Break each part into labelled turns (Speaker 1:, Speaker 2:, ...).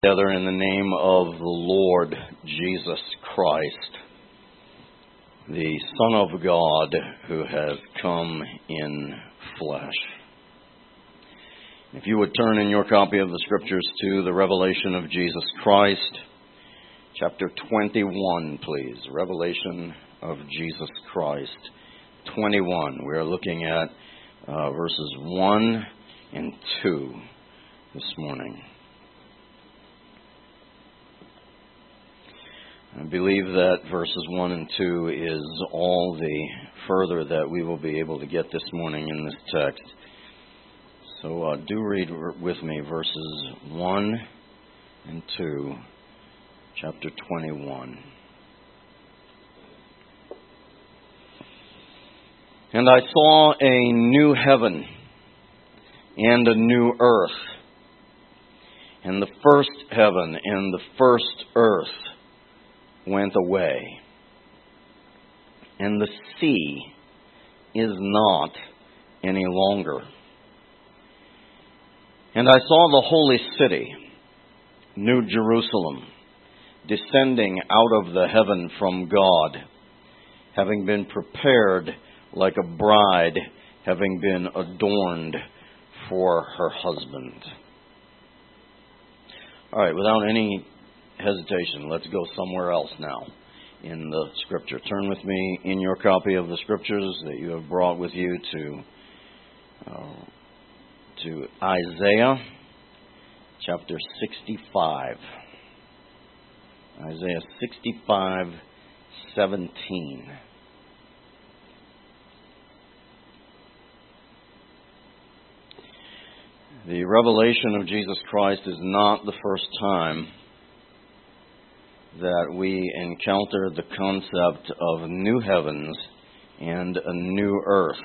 Speaker 1: Together in the name of the Lord Jesus Christ, the Son of God who has come in flesh. If you would turn in your copy of the Scriptures to the Revelation of Jesus Christ, chapter 21, please. Revelation of Jesus Christ, 21. We are looking at verses 1 and 2 this morning. I believe that verses 1 and 2 is all the further that we will be able to get this morning in this text. So do read with me verses 1 and 2, chapter 21. And I saw a new heaven and a new earth, and the first heaven and the first earth went away, and the sea is not any longer. And I saw the holy city, New Jerusalem, descending out of the heaven from God, having been prepared like a bride, having been adorned for her husband. All right, without any hesitation, let's go somewhere else now in the Scripture. Turn with me in your copy of the Scriptures that you have brought with you to Isaiah chapter 65. Isaiah 65:17. The revelation of Jesus Christ is not the first time that we encounter the concept of new heavens and a new earth.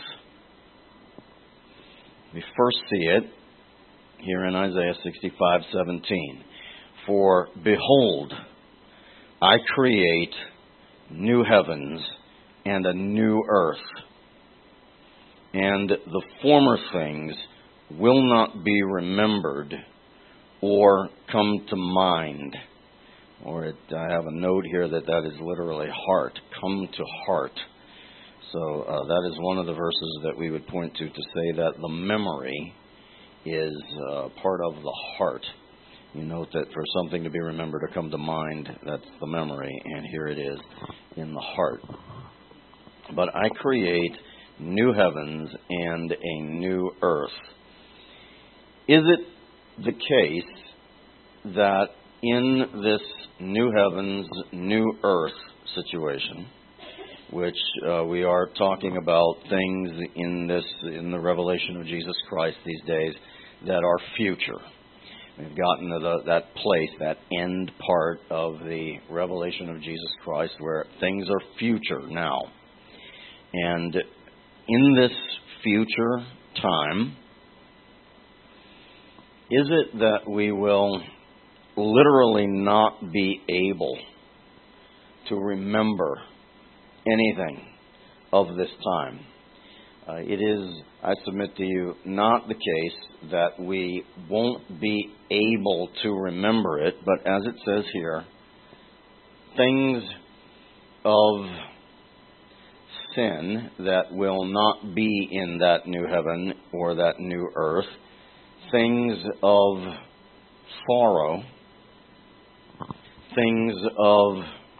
Speaker 1: We first see it here in Isaiah 65:17. For behold, I create new heavens and a new earth, and the former things will not be remembered or come to mind. I have a note here that is literally heart, come to heart. So that is one of the verses that we would point to say that the memory is part of the heart. You note that for something to be remembered or come to mind, that's the memory, and here it is in the heart. But I create new heavens and a new earth. Is it the case that in this new heavens, new earth situation, which we are talking about things in the revelation of Jesus Christ these days that are future? We've gotten to that place, that end part of the revelation of Jesus Christ where things are future now. And in this future time, is it that we will literally not be able to remember anything of this time? It is, I submit to you, not the case that we won't be able to remember it, but as it says here, things of sin that will not be in that new heaven or that new earth, things of sorrow, things of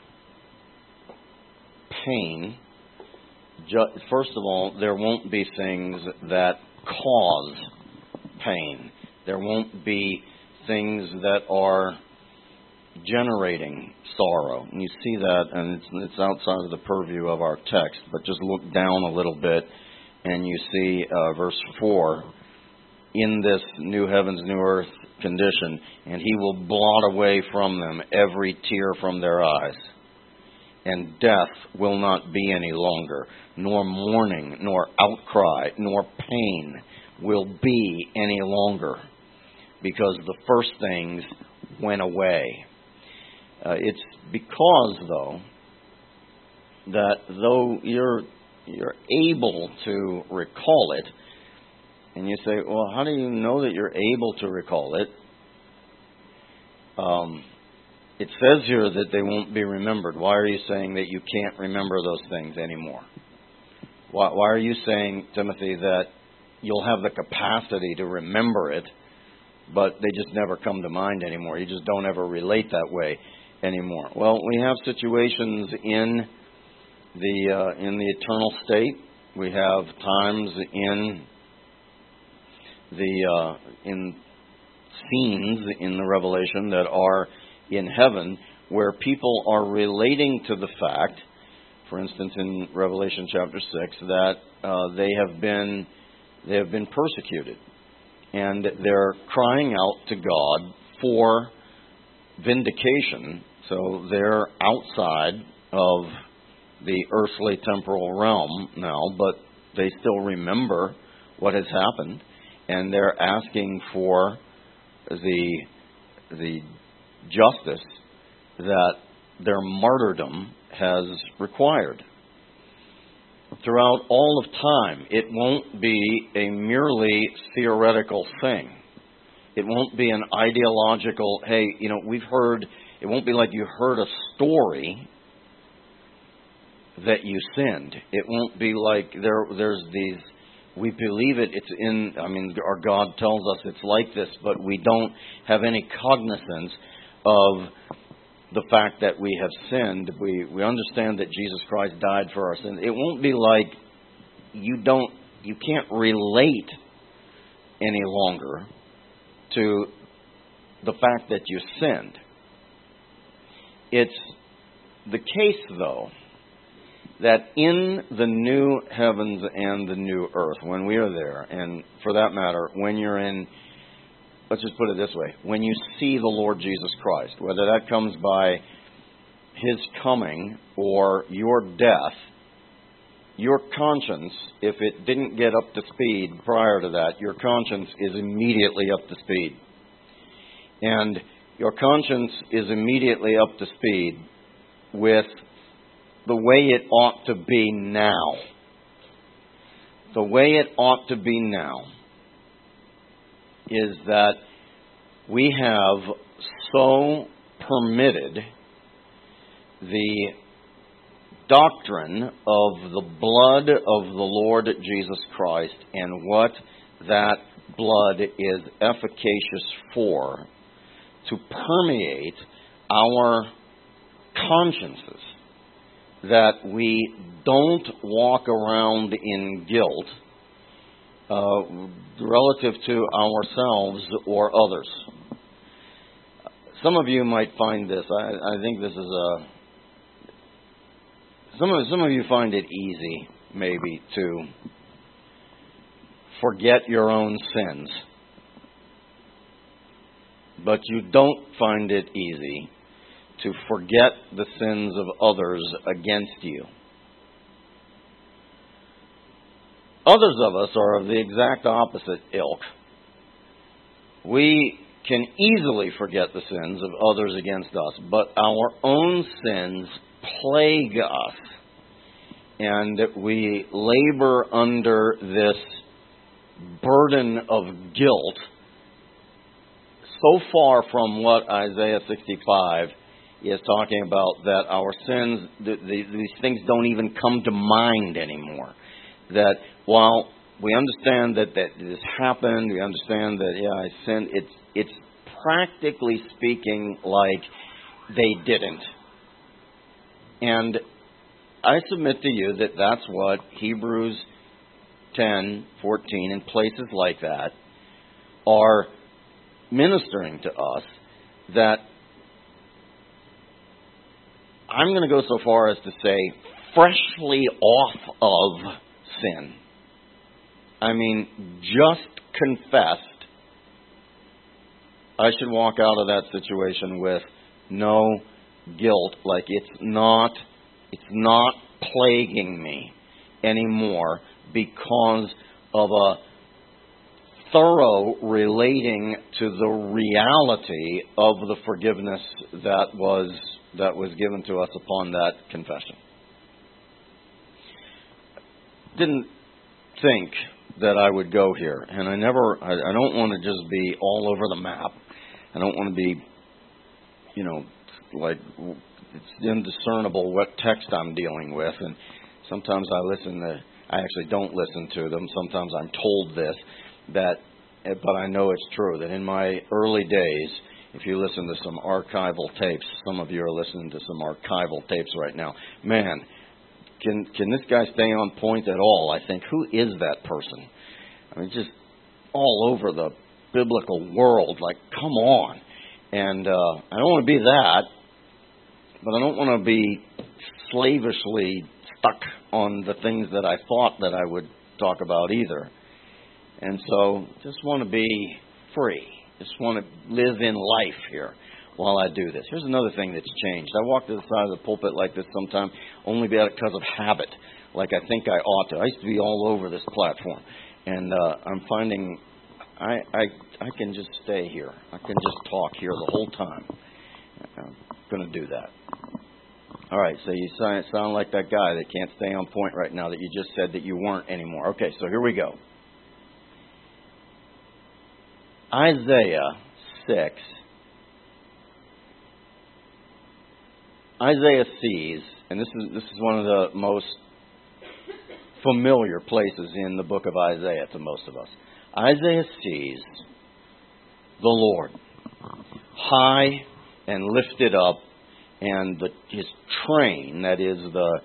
Speaker 1: pain. First of all, there won't be things that cause pain. There won't be things that are generating sorrow. And you see that, and it's outside of the purview of our text, but just look down a little bit, and you see verse 4, in this new heavens, new earth condition, and he will blot away from them every tear from their eyes. And death will not be any longer, nor mourning, nor outcry, nor pain will be any longer, because the first things went away. It's because, though, that though you're able to recall it, and you say, well, how do you know that you're able to recall it? it says here that they won't be remembered. Why are you saying that you can't remember those things anymore? Why are you saying, Timothy, that you'll have the capacity to remember it, but they just never come to mind anymore? You just don't ever relate that way anymore. Well, we have situations in the eternal state. We have times in scenes in the Revelation that are in heaven where people are relating to the fact, for instance, in Revelation chapter 6, that they have been persecuted, and they're crying out to God for vindication. So they're outside of the earthly temporal realm now, but they still remember what has happened, and they're asking for the justice that their martyrdom has required. Throughout all of time, it won't be a merely theoretical thing. It won't be an ideological, hey, we've heard, it won't be like you heard a story that you sinned. It won't be like there's these, we believe our God tells us it's like this, but we don't have any cognizance of the fact that we have sinned. We understand that Jesus Christ died for our sins. It won't be like you can't relate any longer to the fact that you sinned. It's the case, though, that in the new heavens and the new earth, when we are there, and for that matter, when you're in, let's just put it this way, when you see the Lord Jesus Christ, whether that comes by His coming or your death, your conscience, if it didn't get up to speed prior to that, your conscience is immediately up to speed. And your conscience is immediately up to speed with the way it ought to be now. The way it ought to be now is that we have so permitted the doctrine of the blood of the Lord Jesus Christ and what that blood is efficacious for to permeate our consciences, that we don't walk around in guilt relative to ourselves or others. Some of you might find this. I think this is some of you find it easy, maybe, to forget your own sins, but you don't find it easy to forget the sins of others against you. Others of us are of the exact opposite ilk. We can easily forget the sins of others against us, but our own sins plague us, and we labor under this burden of guilt so far from what Isaiah 65 is talking about, that our sins, these things don't even come to mind anymore. That while we understand that this happened, we understand that, I sinned, it's practically speaking like they didn't. And I submit to you that that's what Hebrews 10, 14, and places like that are ministering to us, that I'm going to go so far as to say freshly off of sin. I mean, just confessed, I should walk out of that situation with no guilt, like it's not plaguing me anymore because of a thorough relating to the reality of the forgiveness that was given to us upon that confession. Didn't think that I would go here, and I don't want to just be all over the map. I don't want to be like it's indiscernible what text I'm dealing with, and sometimes I actually don't listen to them. Sometimes I'm told this, but I know it's true, that in my early days, if you listen to some archival tapes, some of you are listening to some archival tapes right now, man, can this guy stay on point at all? I think, who is that person? I mean, just all over the biblical world, like, come on. And I don't want to be that, but I don't want to be slavishly stuck on the things that I thought that I would talk about either. And so just want to be free. Just want to live in life here while I do this. Here's another thing that's changed. I walk to the side of the pulpit like this sometimes only because of habit, like I think I ought to. I used to be all over this platform. And I'm finding I can just stay here. I can just talk here the whole time. I'm going to do that. All right, so you sound like that guy that can't stay on point right now that you just said that you weren't anymore. Okay, so here we go. Isaiah 6. Isaiah sees, and this is one of the most familiar places in the book of Isaiah to most of us. Isaiah sees the Lord high and lifted up, and his train, that is the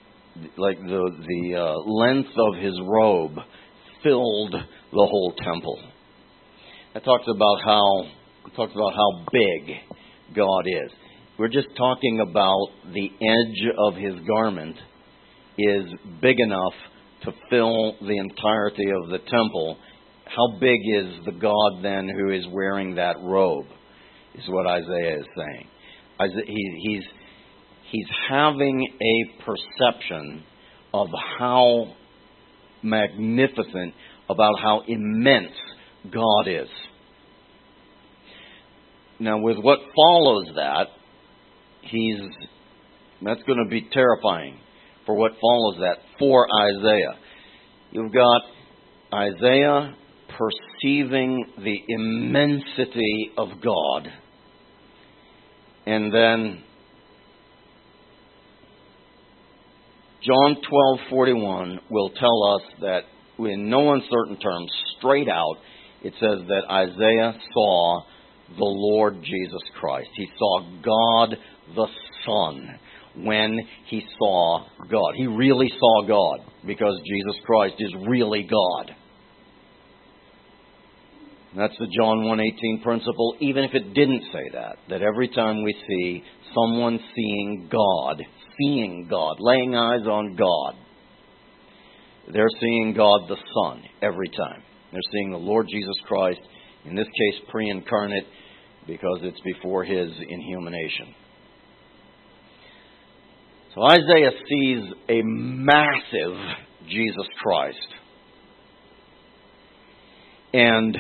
Speaker 1: length of his robe, filled the whole temple. It talks about how big God is. We're just talking about the edge of his garment is big enough to fill the entirety of the temple. How big is the God then who is wearing that robe, is what Isaiah is saying. He's having a perception of how magnificent, about how immense God is. Now, with what follows that, that's going to be terrifying for what follows that for Isaiah. You've got Isaiah perceiving the immensity of God. And then John 12:41 will tell us that in no uncertain terms, straight out, it says that Isaiah saw the Lord Jesus Christ. He saw God the Son when he saw God. He really saw God because Jesus Christ is really God. That's the John 1:18 principle, even if it didn't say that every time we see someone seeing God, laying eyes on God, they're seeing God the Son every time. They're seeing the Lord Jesus Christ, in this case pre-incarnate, because it's before his inhumanation. So Isaiah sees a massive Jesus Christ. And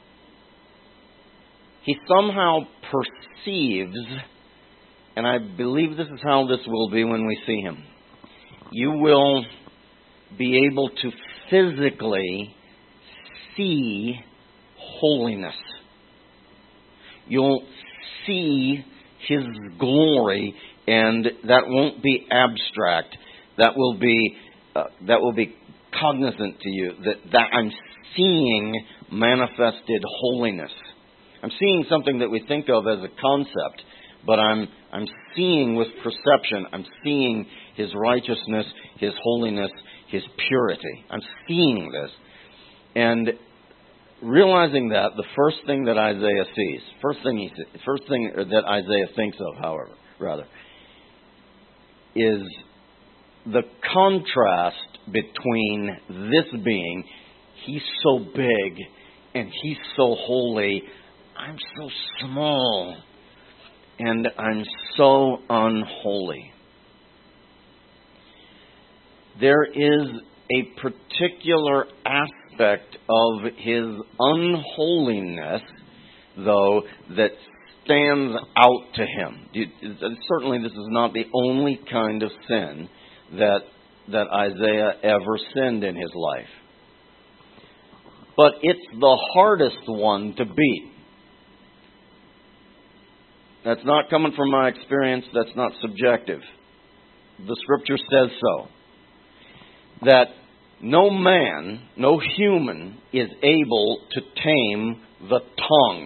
Speaker 1: he somehow perceives, and I believe this is how this will be when we see him. You will be able to physically see holiness. You'll see his glory, and that won't be abstract. That will be cognizant to you that I'm seeing manifested holiness. I'm seeing something that we think of as a concept, but I'm seeing with perception. I'm seeing his righteousness, his holiness, his purity. I'm seeing this. And realizing that, the first thing that Isaiah sees, first thing that Isaiah thinks of, however, is the contrast between this being, he's so big and he's so holy, I'm so small and I'm so unholy. There is a particular aspect of his unholiness, though, that stands out to him. Certainly this is not the only kind of sin that Isaiah ever sinned in his life. But it's the hardest one to beat. That's not coming from my experience. That's not subjective. The Scripture says so. That no man, no human is able to tame the tongue.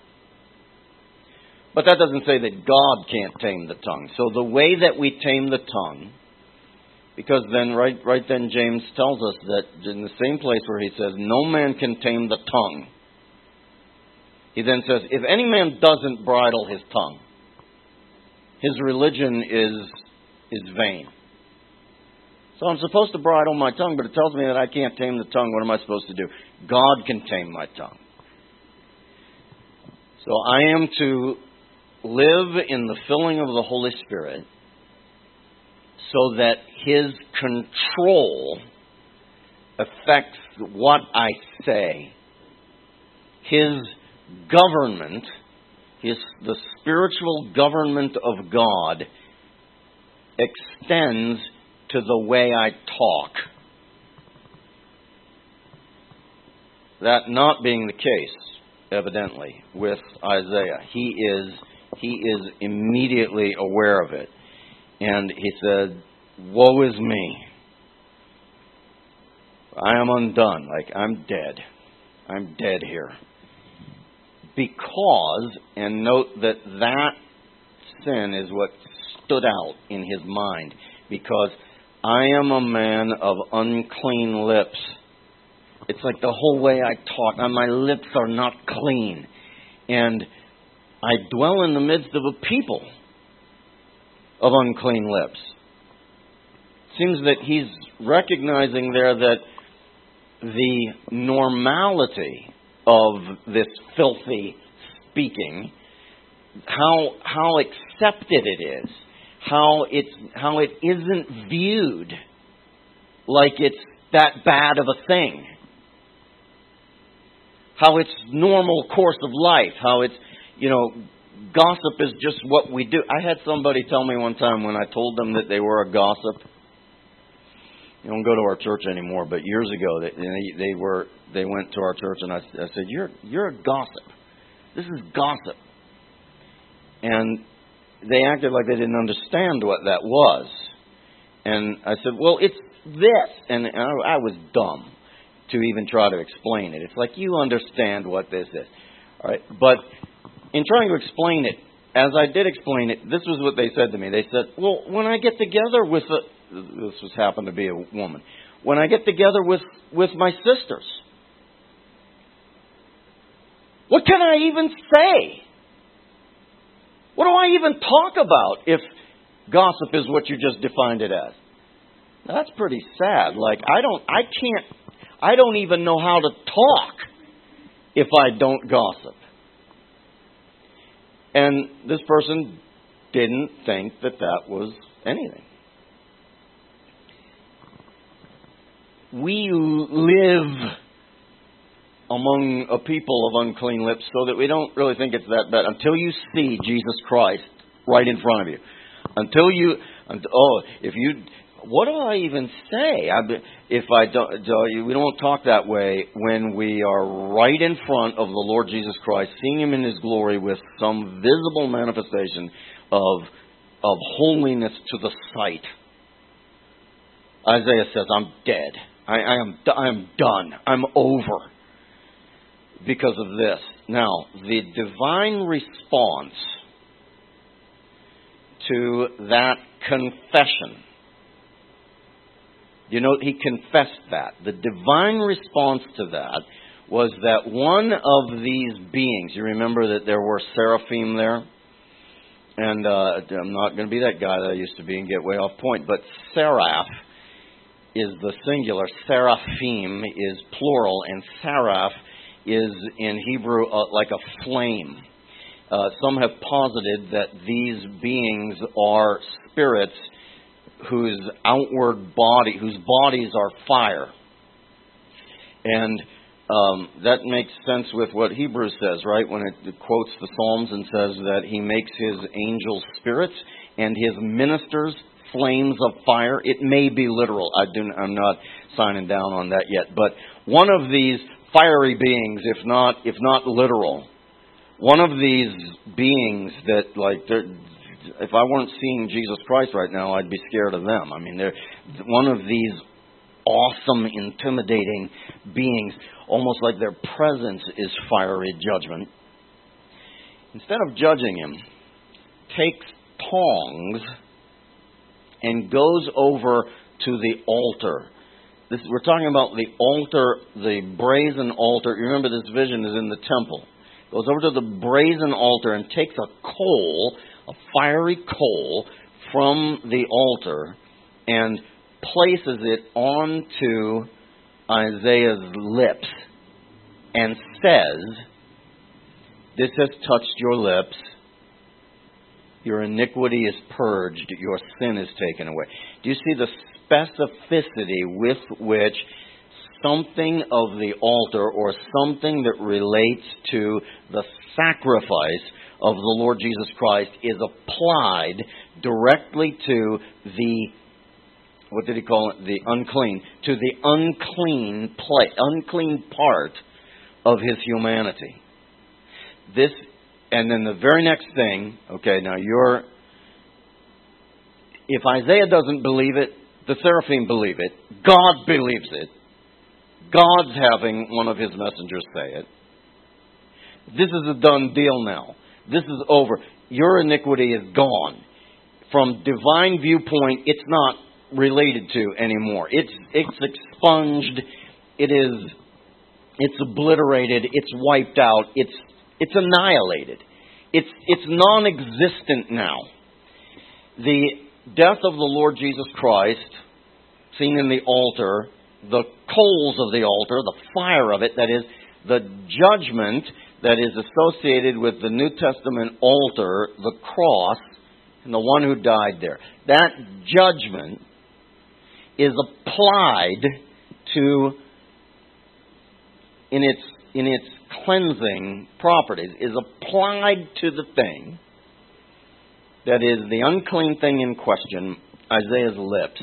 Speaker 1: But that doesn't say that God can't tame the tongue. So the way that we tame the tongue, because then right then James tells us that in the same place where he says, no man can tame the tongue. He then says, if any man doesn't bridle his tongue, his religion is vain. So I'm supposed to bridle my tongue, but it tells me that I can't tame the tongue. What am I supposed to do? God can tame my tongue. So I am to live in the filling of the Holy Spirit so that His control affects what I say. His government, the spiritual government of God, extends to the way I talk. That not being the case, evidently, with Isaiah. He is immediately aware of it. And he said, woe is me. I am undone. Like, I'm dead. I'm dead here. Because, and note that sin is what stood out in his mind. Because I am a man of unclean lips. It's like the whole way I talk. My lips are not clean. And I dwell in the midst of a people of unclean lips. It seems that he's recognizing there that the normality of this filthy speaking, how accepted it is, how it isn't viewed like it's that bad of a thing, how it's normal course of life, how it's, gossip is just what we do. I had somebody tell me one time when I told them that they were a gossip. They don't go to our church anymore, but years ago they went to our church, and I said, "You're a gossip. This is gossip." And they acted like they didn't understand what that was. And I said, "Well, it's this," and I was dumb to even try to explain it. It's like, you understand what this is, all right? But in trying to explain it, as I did explain it, this was what they said to me. They said, "Well, when I get together with this was happened to be a woman. When I get together with my sisters, what can I even say? What do I even talk about if gossip is what you just defined it as?" Now, that's pretty sad. Like, I don't even know how to talk if I don't gossip. And this person didn't think that was anything. We live among a people of unclean lips so that we don't really think it's that bad until you see Jesus Christ right in front of you. What do I even say? We don't talk that way when we are right in front of the Lord Jesus Christ, seeing Him in His glory with some visible manifestation of holiness to the sight. Isaiah says, "I'm dead. I am done. I'm over because of this." Now, the divine response to that confession, he confessed that. The divine response to that was that one of these beings, you remember that there were seraphim there? And I'm not going to be that guy that I used to be and get way off point, but seraph is the singular, seraphim is plural, and seraph is in Hebrew like a flame. Some have posited that these beings are spirits whose bodies are fire. And that makes sense with what Hebrews says, right? When it quotes the Psalms and says that He makes His angels spirits and His ministers flames of fire. It may be literal. I'm not signing down on that yet. But one of these fiery beings, if not literal, One of these beings that, if I weren't seeing Jesus Christ right now, I'd be scared of them. I mean, they're one of these awesome, intimidating beings, almost like their presence is fiery judgment. Instead of judging him, takes tongs and goes over to the altar. We're talking about the altar, the brazen altar. You remember this vision is in the temple. Goes over to the brazen altar and takes a coal, a fiery coal, from the altar and places it onto Isaiah's lips and says, "This has touched your lips. Your iniquity is purged. Your sin is taken away." Do you see the specificity with which something of the altar or something that relates to the sacrifice of the Lord Jesus Christ is applied directly to the, what did he call it? The unclean. To the unclean part of his humanity. This, and then the very next thing, okay, now if Isaiah doesn't believe it, the seraphim believe it. God believes it. God's having one of his messengers say it. This is a done deal now. This is over. Your iniquity is gone. From divine viewpoint, it's not related to anymore. It's expunged. It's obliterated. It's wiped out. It's annihilated. It's non-existent now. The death of the Lord Jesus Christ, seen in the altar, the coals of the altar, the fire of it, that is, the judgment that is associated with the New Testament altar, the cross, and the one who died there. That judgment is applied to, in its cleansing properties, is applied to the thing that is the unclean thing in question, Isaiah's lips.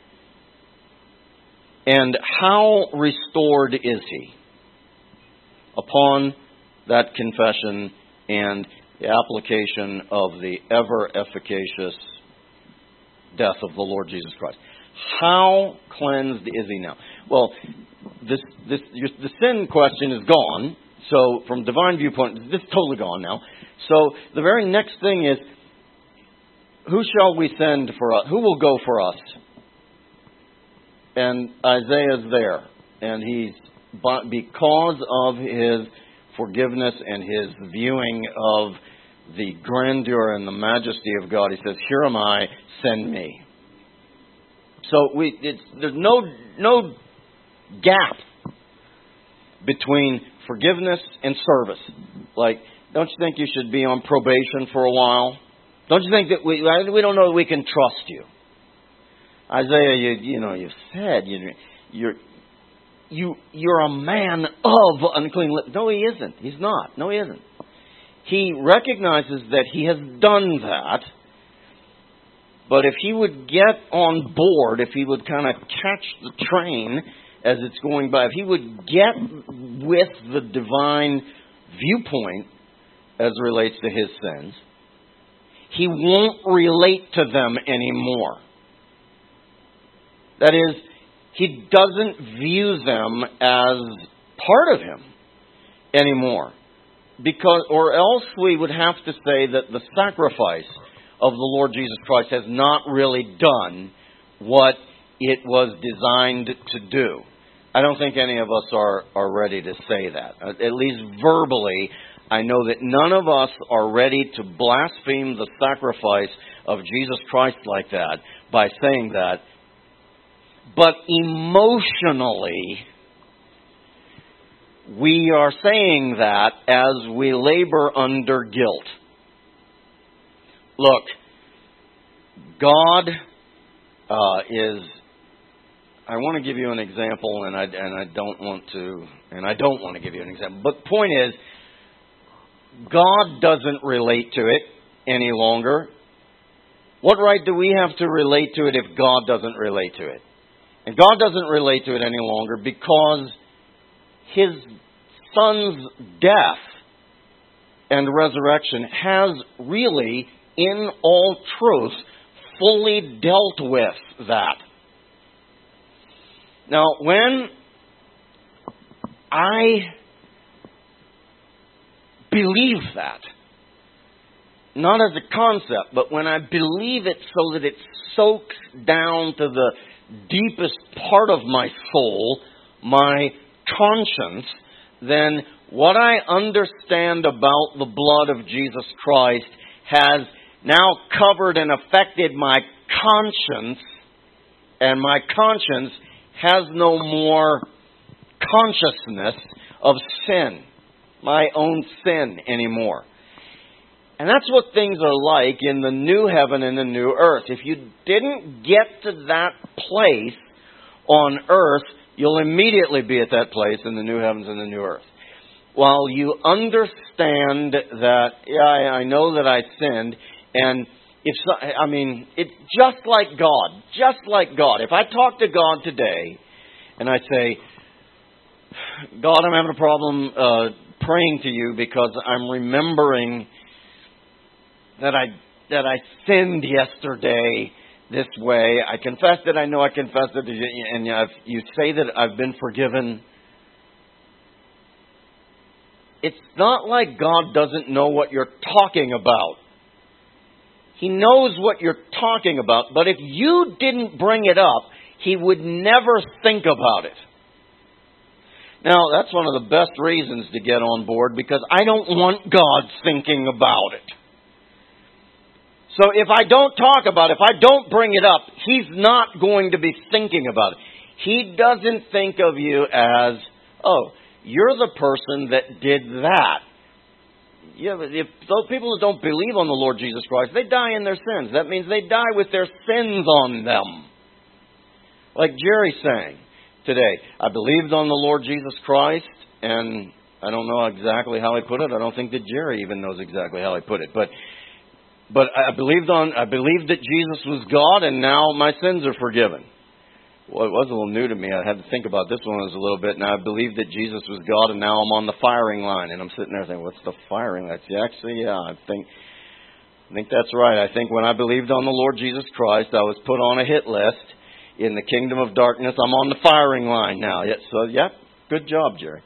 Speaker 1: And how restored is he upon that confession and the application of the ever-efficacious death of the Lord Jesus Christ? How cleansed is he now? Well, the sin question is gone. So, from divine viewpoint, this is totally gone now. So, the very next thing is, who shall we send for us? Who will go for us? And Isaiah's there. And because of his forgiveness and his viewing of the grandeur and the majesty of God, he says, "Here am I, send me." So there's no gap between forgiveness and service. Like, don't you think you should be on probation for a while? Don't you think that we don't know that we can trust you? Isaiah, you've said you're a man of unclean lips. No, he isn't. He's not. No, he isn't. He recognizes that he has done that. But if he would get on board, if he would kind of catch the train as it's going by, if he would get with the divine viewpoint as relates to his sins, he won't relate to them anymore. That is, he doesn't view them as part of him anymore. Or else we would have to say that the sacrifice of the Lord Jesus Christ has not really done what it was designed to do. I don't think any of us are ready to say that. At least verbally, I know that none of us are ready to blaspheme the sacrifice of Jesus Christ like that by saying that. But emotionally, we are saying that as we labor under guilt. Look, God is. I want to give you an example, and I don't want to give you an example. But the point is, God doesn't relate to it any longer. What right do we have to relate to it if God doesn't relate to it? And God doesn't relate to it any longer because His Son's death and resurrection has really, in all truth, fully dealt with that. Now, when I believe that, not as a concept, but when I believe it so that it soaks down to the deepest part of my soul, my conscience, then what I understand about the blood of Jesus Christ has now covered and affected my conscience, and my conscience has no more consciousness of sin, my own sin anymore. And that's what things are like in the new heaven and the new earth. If you didn't get to that place on earth, you'll immediately be at that place in the new heavens and the new earth. While you understand that, yeah, I know that I sinned, and it's just like God, just like God. If I talk to God today and I say, God, I'm having a problem praying to you because I'm remembering that I sinned yesterday this way. I confess that I know I confessed it, and you say that I've been forgiven. It's not like God doesn't know what you're talking about. He knows what you're talking about, but if you didn't bring it up, He would never think about it. Now, that's one of the best reasons to get on board, because I don't want God thinking about it. So if I don't talk about it, if I don't bring it up, He's not going to be thinking about it. He doesn't think of you as, oh, you're the person that did that. Yeah, but if those people who don't believe on the Lord Jesus Christ, they die in their sins. That means they die with their sins on them. Like Jerry sang today, I believed on the Lord Jesus Christ, and I don't know exactly how I put it. I don't think that Jerry even knows exactly how I put it. But I believed that Jesus was God, and now my sins are forgiven. Well, it was a little new to me. I had to think about this one a little bit. Now I believed that Jesus was God, and now I'm on the firing line. And I'm sitting there thinking, what's the firing line? I think that's right. I think when I believed on the Lord Jesus Christ, I was put on a hit list in the kingdom of darkness. I'm on the firing line now. Good job, Jerry.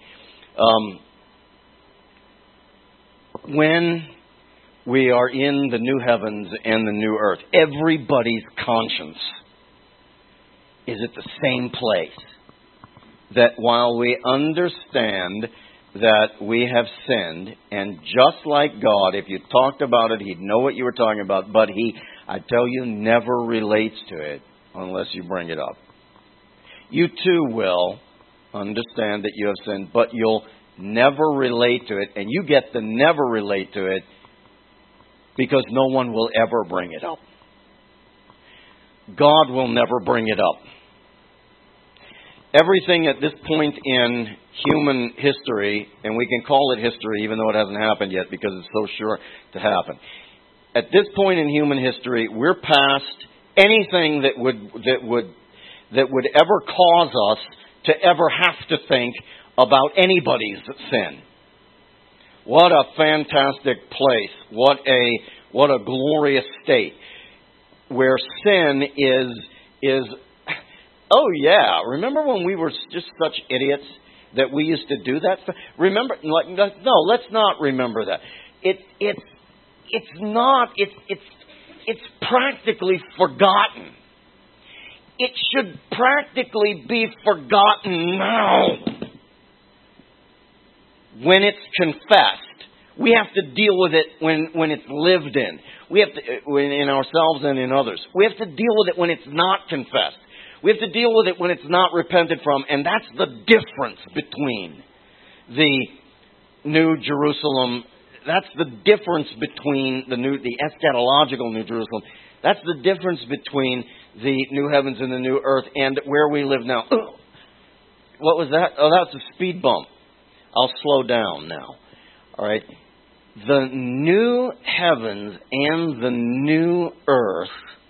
Speaker 1: When we are in the new heavens and the new earth, everybody's conscience is at the same place. That while we understand that we have sinned, and just like God, if you talked about it, He'd know what you were talking about, but He, I tell you, never relates to it unless you bring it up. You too will understand that you have sinned, but you'll never relate to it, and you get to never relate to it because no one will ever bring it up. God will never bring it up. Everything at this point in human history, and we can call it history even though it hasn't happened yet because it's so sure to happen. At this point in human history, we're past anything that would ever cause us to ever have to think about anybody's sin. What a fantastic place. What a glorious state where sin is oh yeah, remember when we were just such idiots that we used to do that stuff? Remember, no, let's not remember that. It's practically forgotten. It should practically be forgotten now. When it's confessed, we have to deal with it when it's lived in. We have to, in ourselves and in others. We have to deal with it when it's not confessed. We have to deal with it when it's not repented from, and that's the difference between the New Jerusalem. That's the difference between the eschatological New Jerusalem. That's the difference between the new heavens and the new earth and where we live now. What was that? Oh, that's a speed bump. I'll slow down now. All right. The new heavens and the new earth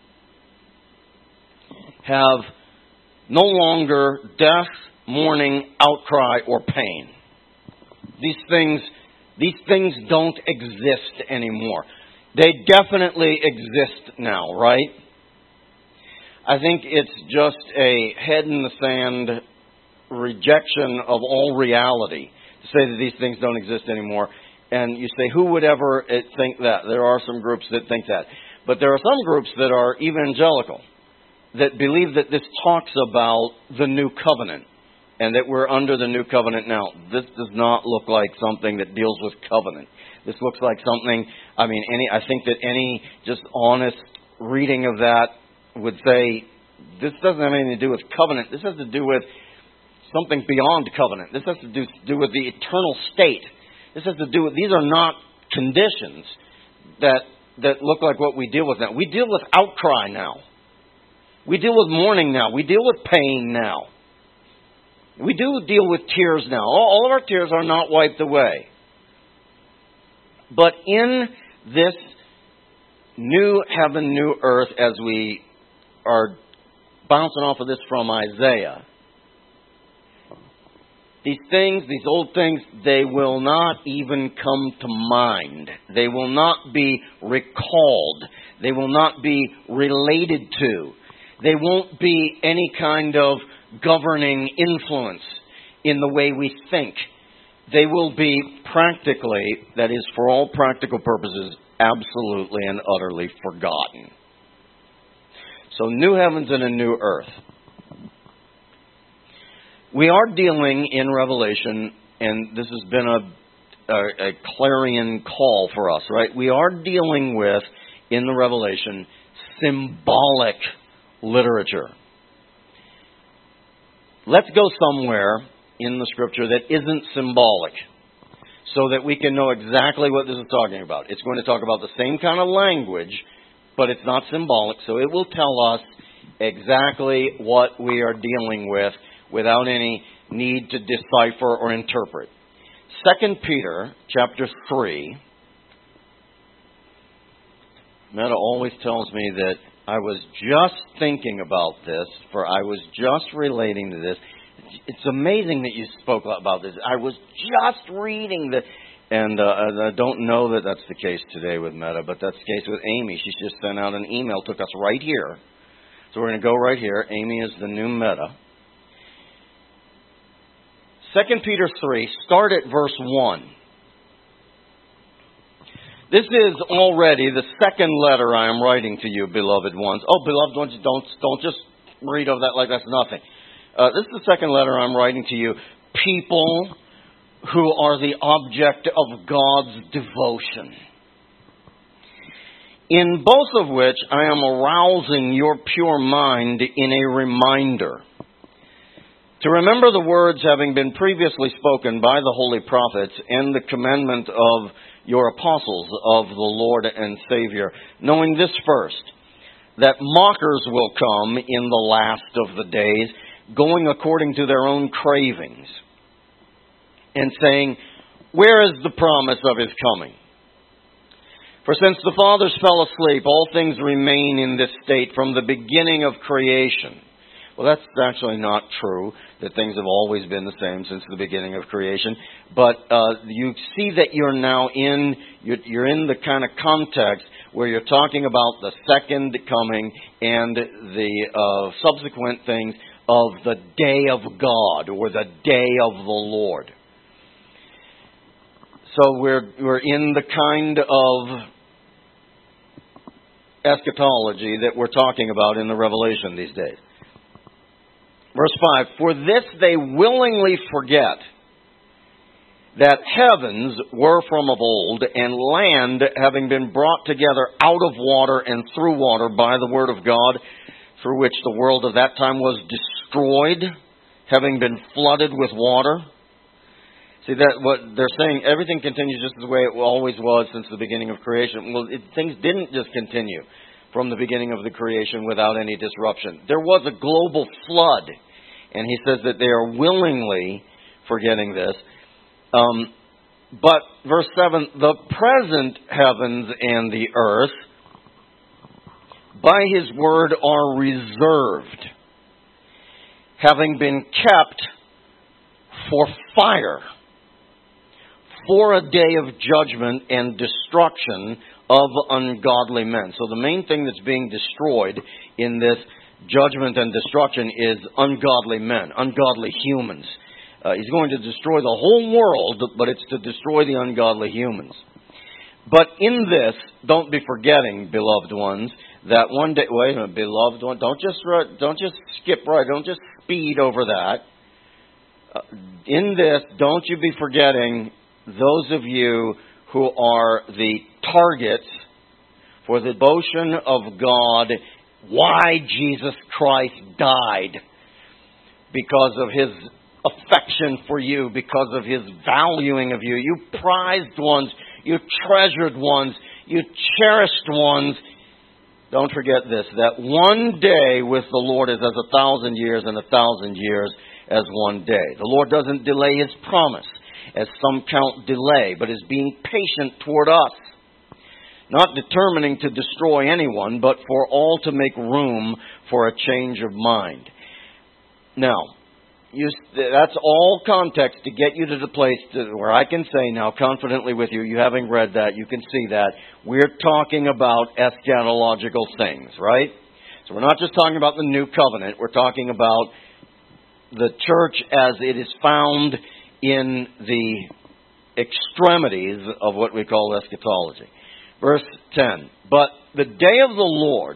Speaker 1: have no longer death, mourning, outcry, or pain. These These things don't exist anymore. They definitely exist now, right? I think it's just a head in the sand rejection of all reality to say that these things don't exist anymore. And you say, who would ever think that? There are some groups that think that. But there are some groups that are evangelical, that believe that this talks about the new covenant, and that we're under the new covenant now. This does not look like something that deals with covenant. This looks like something, I think that any just honest reading of that would say, this doesn't have anything to do with covenant. This has to do with something beyond covenant. This has to do with the eternal state. This has to do with, these are not conditions that look like what we deal with now. We deal with outcry now. We deal with mourning now. We deal with pain now. We do deal with tears now. All of our tears are not wiped away. But in this new heaven, new earth, as we are bouncing off of this from Isaiah, these things, these old things, they will not even come to mind. They will not be recalled. They will not be related to. They won't be any kind of governing influence in the way we think. They will be practically, that is, for all practical purposes, absolutely and utterly forgotten. So, new heavens and a new earth. We are dealing in Revelation, and this has been a clarion call for us, right? We are dealing with, in the Revelation, symbolic literature. Let's go somewhere in the Scripture that isn't symbolic, so that we can know exactly what this is talking about. It's going to talk about the same kind of language, but it's not symbolic, so it will tell us exactly what we are dealing with without any need to decipher or interpret. 2 Peter chapter 3. Meta always tells me that I was just thinking about this, for I was just relating to this. It's amazing that you spoke about this. I was just reading the... And I don't know that that's the case today with Meta, but that's the case with Amy. She's just sent out an email, took us right here. So we're going to go right here. Amy is the new Meta. 2 Peter 3, start at verse 1. This is already the second letter I am writing to you, beloved ones. Oh, beloved ones, don't just read over that like that's nothing. This is the second letter I'm writing to you. People who are the object of God's devotion. In both of which I am arousing your pure mind in a reminder, to remember the words having been previously spoken by the holy prophets and the commandment of your apostles of the Lord and Savior, knowing this first, that mockers will come in the last of the days, going according to their own cravings, and saying, where is the promise of his coming? For since the fathers fell asleep, all things remain in this state from the beginning of creation. Well, that's actually not true, that things have always been the same since the beginning of creation. But you see that you're now you're in the kind of context where you're talking about the second coming and the subsequent things of the day of God or the day of the Lord. So we're in the kind of eschatology that we're talking about in the Revelation these days. Verse 5, for this they willingly forget that heavens were from of old, and land having been brought together out of water and through water by the word of God, through which the world of that time was destroyed, having been flooded with water. See, that what they're saying, everything continues just the way it always was since the beginning of creation. Well, things didn't just continue from the beginning of the creation without any disruption. There was a global flood, and he says that they are willingly forgetting this. But, verse 7, the present heavens and the earth, by his word are reserved, having been kept for fire for a day of judgment and destruction of ungodly men. So the main thing that's being destroyed in this judgment and destruction is ungodly men, ungodly humans. He's going to destroy the whole world, but it's to destroy the ungodly humans. But in this, don't be forgetting, beloved ones, that one day, wait a minute, beloved one, don't just skip right, don't just speed over that. In this, don't you be forgetting those of you who are the targets for the devotion of God, why Jesus Christ died, because of His affection for you, because of His valuing of you. You prized ones, you treasured ones, you cherished ones. Don't forget this, that one day with the Lord is as 1,000 years, and 1,000 years as one day. The Lord doesn't delay His promise, as some count delay, but is being patient toward us, not determining to destroy anyone, but for all to make room for a change of mind. Now, that's all context to get you to the place where I can say now confidently with you, having read that, you can see that, we're talking about eschatological things, right? So we're not just talking about the new covenant, we're talking about the church as it is found in the extremities of what we call eschatology. Verse 10, but the day of the Lord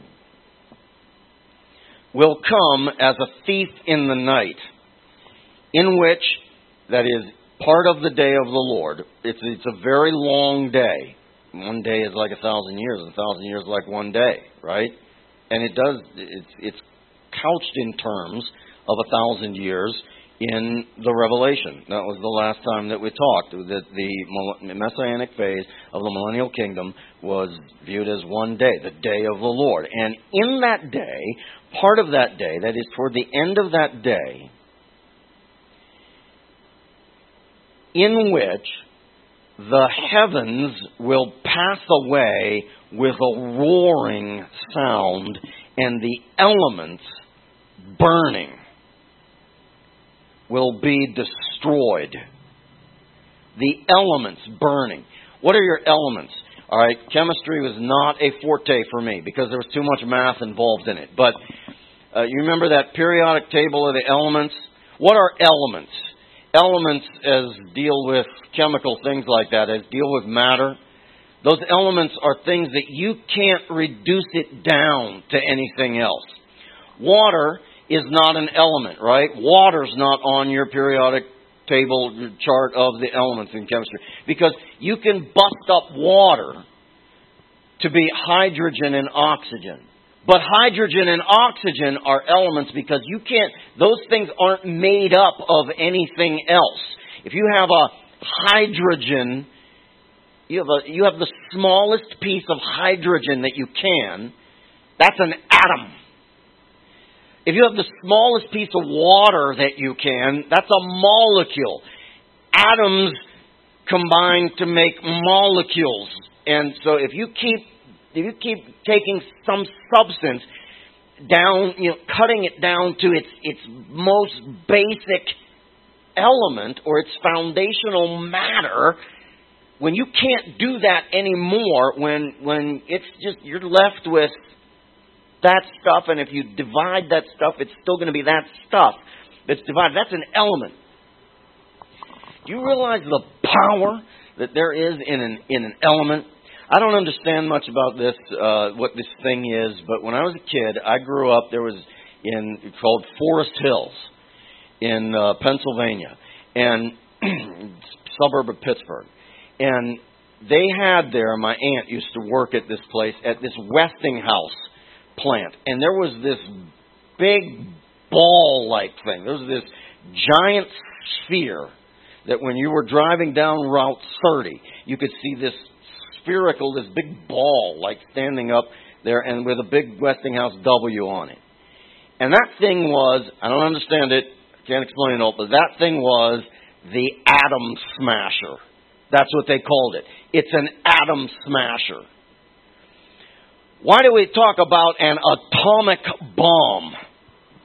Speaker 1: will come as a thief in the night, in which, that is, part of the day of the Lord, it's a very long day. One day is like 1,000 years, 1,000 years is like one day, right? And it's couched in terms of 1,000 years in the Revelation. That was the last time that we talked, that the Messianic phase of the millennial kingdom was viewed as one day, the day of the Lord. And in that day, part of that day, that is toward the end of that day, in which the heavens will pass away with a roaring sound and the elements burning will be destroyed. The elements burning. What are your elements? All right, chemistry was not a forte for me because there was too much math involved in it. But you remember that periodic table of the elements? What are elements? Elements as deal with chemical things like that, as deal with matter. Those elements are things that you can't reduce it down to anything else. Water is not an element, right? Water's not on your periodic table chart of the elements in chemistry. Because you can bust up water to be hydrogen and oxygen. But hydrogen and oxygen are elements because you can't, those things aren't made up of anything else. If you have a hydrogen, you have the smallest piece of hydrogen that you can, that's an atom. If you have the smallest piece of water that you can, that's a molecule. Atoms combine to make molecules. And so if you keep taking some substance down, cutting it down to its most basic element or its foundational matter, when you can't do that anymore, when it's just, you're left with that stuff, and if you divide that stuff, it's still going to be that stuff that's divided. That's an element. Do you realize the power that there is in an element? I don't understand much about this, what this thing is, but when I was a kid, I grew up, there was called Forest Hills in Pennsylvania, and suburb of Pittsburgh. And they had there, my aunt used to work at this place, at this Westinghouse plant. And there was this big ball-like thing. There was this giant sphere that when you were driving down Route 30, you could see this spherical, this big ball, like standing up there and with a big Westinghouse W on it. And that thing was, I don't understand it, can't explain it all, but that thing was the atom smasher. That's what they called it. It's an atom smasher. Why do we talk about an atomic bomb?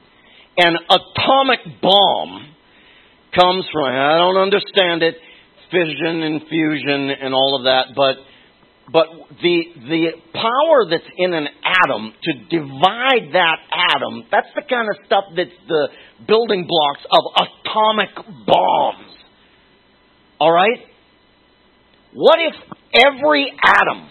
Speaker 1: An atomic bomb comes from, I don't understand it, fission and fusion and all of that, but the power that's in an atom to divide that atom, that's the kind of stuff that's the building blocks of atomic bombs. All right? What if every atom,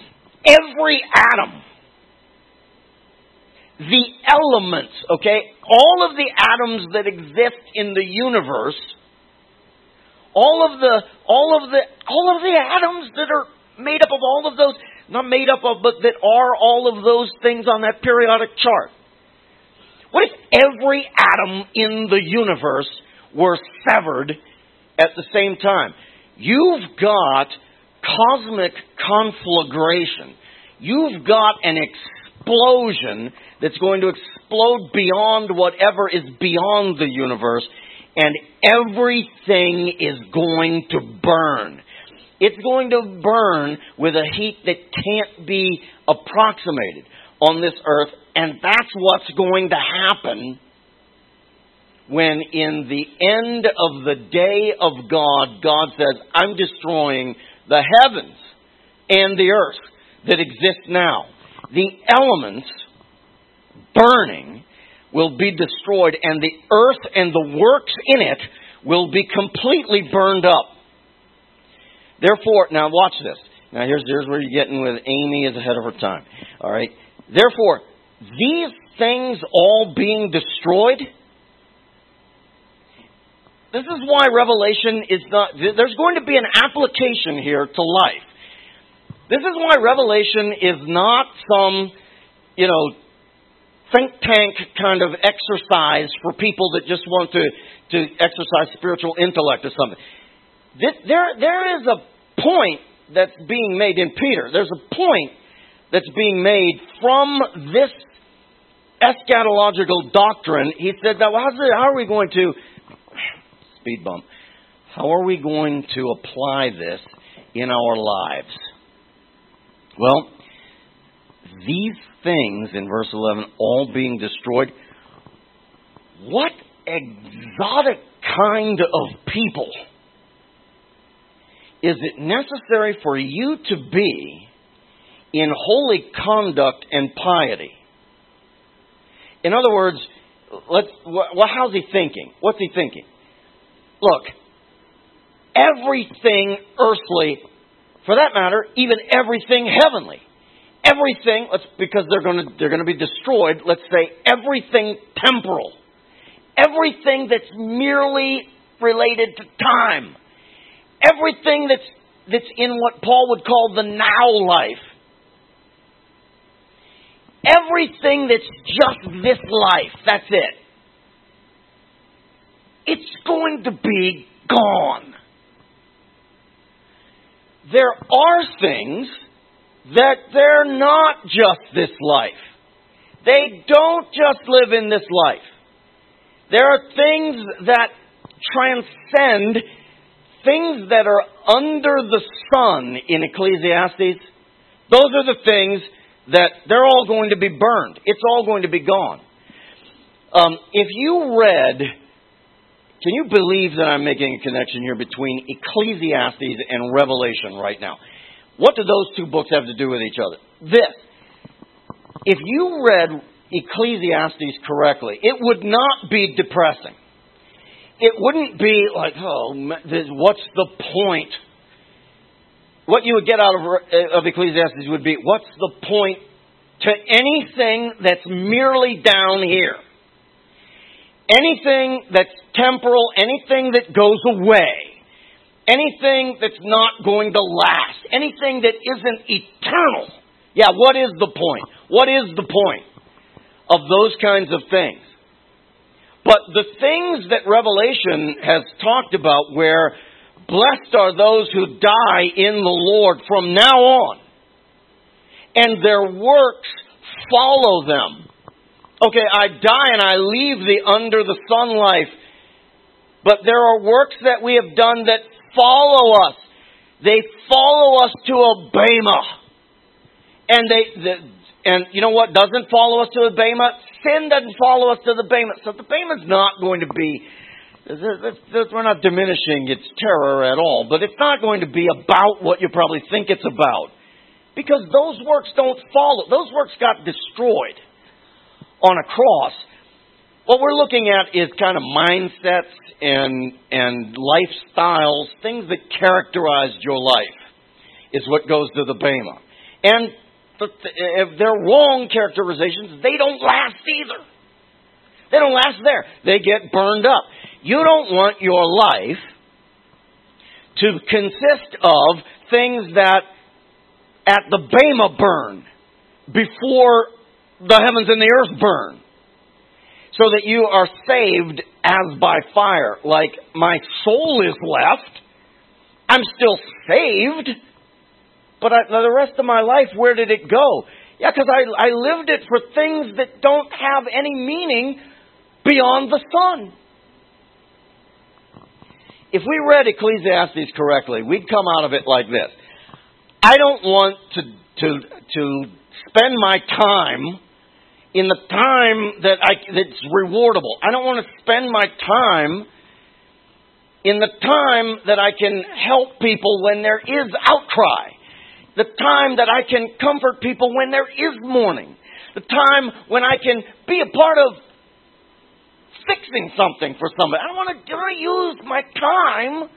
Speaker 1: the elements, okay, all of the atoms that exist in the universe, all of the atoms that are made up of all of those, not made up of, but that are all of those things on that periodic chart. What if every atom in the universe were severed at the same time? You've got cosmic conflagration. You've got an explosion that's going to explode beyond whatever is beyond the universe, and everything is going to burn. It's going to burn with a heat that can't be approximated on this earth, and that's what's going to happen when in the end of the day of God, God says, I'm destroying the heavens and the earth that exist now. The elements burning will be destroyed, and the earth and the works in it will be completely burned up. Therefore, now watch this. Now here's where you're getting with Amy is ahead of her time. All right. Therefore, these things all being destroyed, this is why Revelation is not, there's going to be an application here to life. This is why Revelation is not some, think tank kind of exercise for people that just want to exercise spiritual intellect or something. There is a point that's being made in Peter. There's a point that's being made from this eschatological doctrine. He said, now, how are we going to, speed bump, how are we going to apply this in our lives? Well, these things in verse 11 all being destroyed, what exotic kind of people is it necessary for you to be in holy conduct and piety? In other words, how's he thinking? What's he thinking? Look, everything earthly, for that matter, even everything heavenly, everything, because they're going to be destroyed. Let's say everything temporal, everything that's merely related to time, everything that's in what Paul would call the now life, everything that's just this life. That's it. It's going to be gone. There are things that they're not just this life. They don't just live in this life. There are things that transcend, things that are under the sun in Ecclesiastes. Those are the things that they're all going to be burned. It's all going to be gone. If you read, can you believe that I'm making a connection here between Ecclesiastes and Revelation right now? What do those two books have to do with each other? This. If you read Ecclesiastes correctly, it would not be depressing. It wouldn't be like, what's the point? What you would get out of Ecclesiastes would be, what's the point to anything that's merely down here? Anything that's temporal, anything that goes away, anything that's not going to last, anything that isn't eternal. Yeah, what is the point? What is the point of those kinds of things? But the things that Revelation has talked about, where blessed are those who die in the Lord from now on, and their works follow them. Okay, I die and I leave the under the sun life, but there are works that we have done that follow us. They follow us to a bema. And you know what doesn't follow us to the bema? Sin doesn't follow us to the bema. So the bema's not going to be We're not diminishing its terror at all, but it's not going to be about what you probably think it's about. Because those works don't follow. Those works got destroyed on a cross. What we're looking at is kind of mindsets and lifestyles, things that characterized your life, is what goes to the Bema. And if they're wrong characterizations, they don't last either. They don't last there. They get burned up. You don't want your life to consist of things that at the Bema burn before the heavens and the earth burn. So that you are saved as by fire. Like, my soul is left. I'm still saved. But the rest of my life, where did it go? Yeah, because I lived it for things that don't have any meaning beyond the sun. If we read Ecclesiastes correctly, we'd come out of it like this. I don't want to spend my time in the time that's rewardable. I don't want to spend my time in the time that I can help people when there is outcry. The time that I can comfort people when there is mourning. The time when I can be a part of fixing something for somebody. I don't want to use my time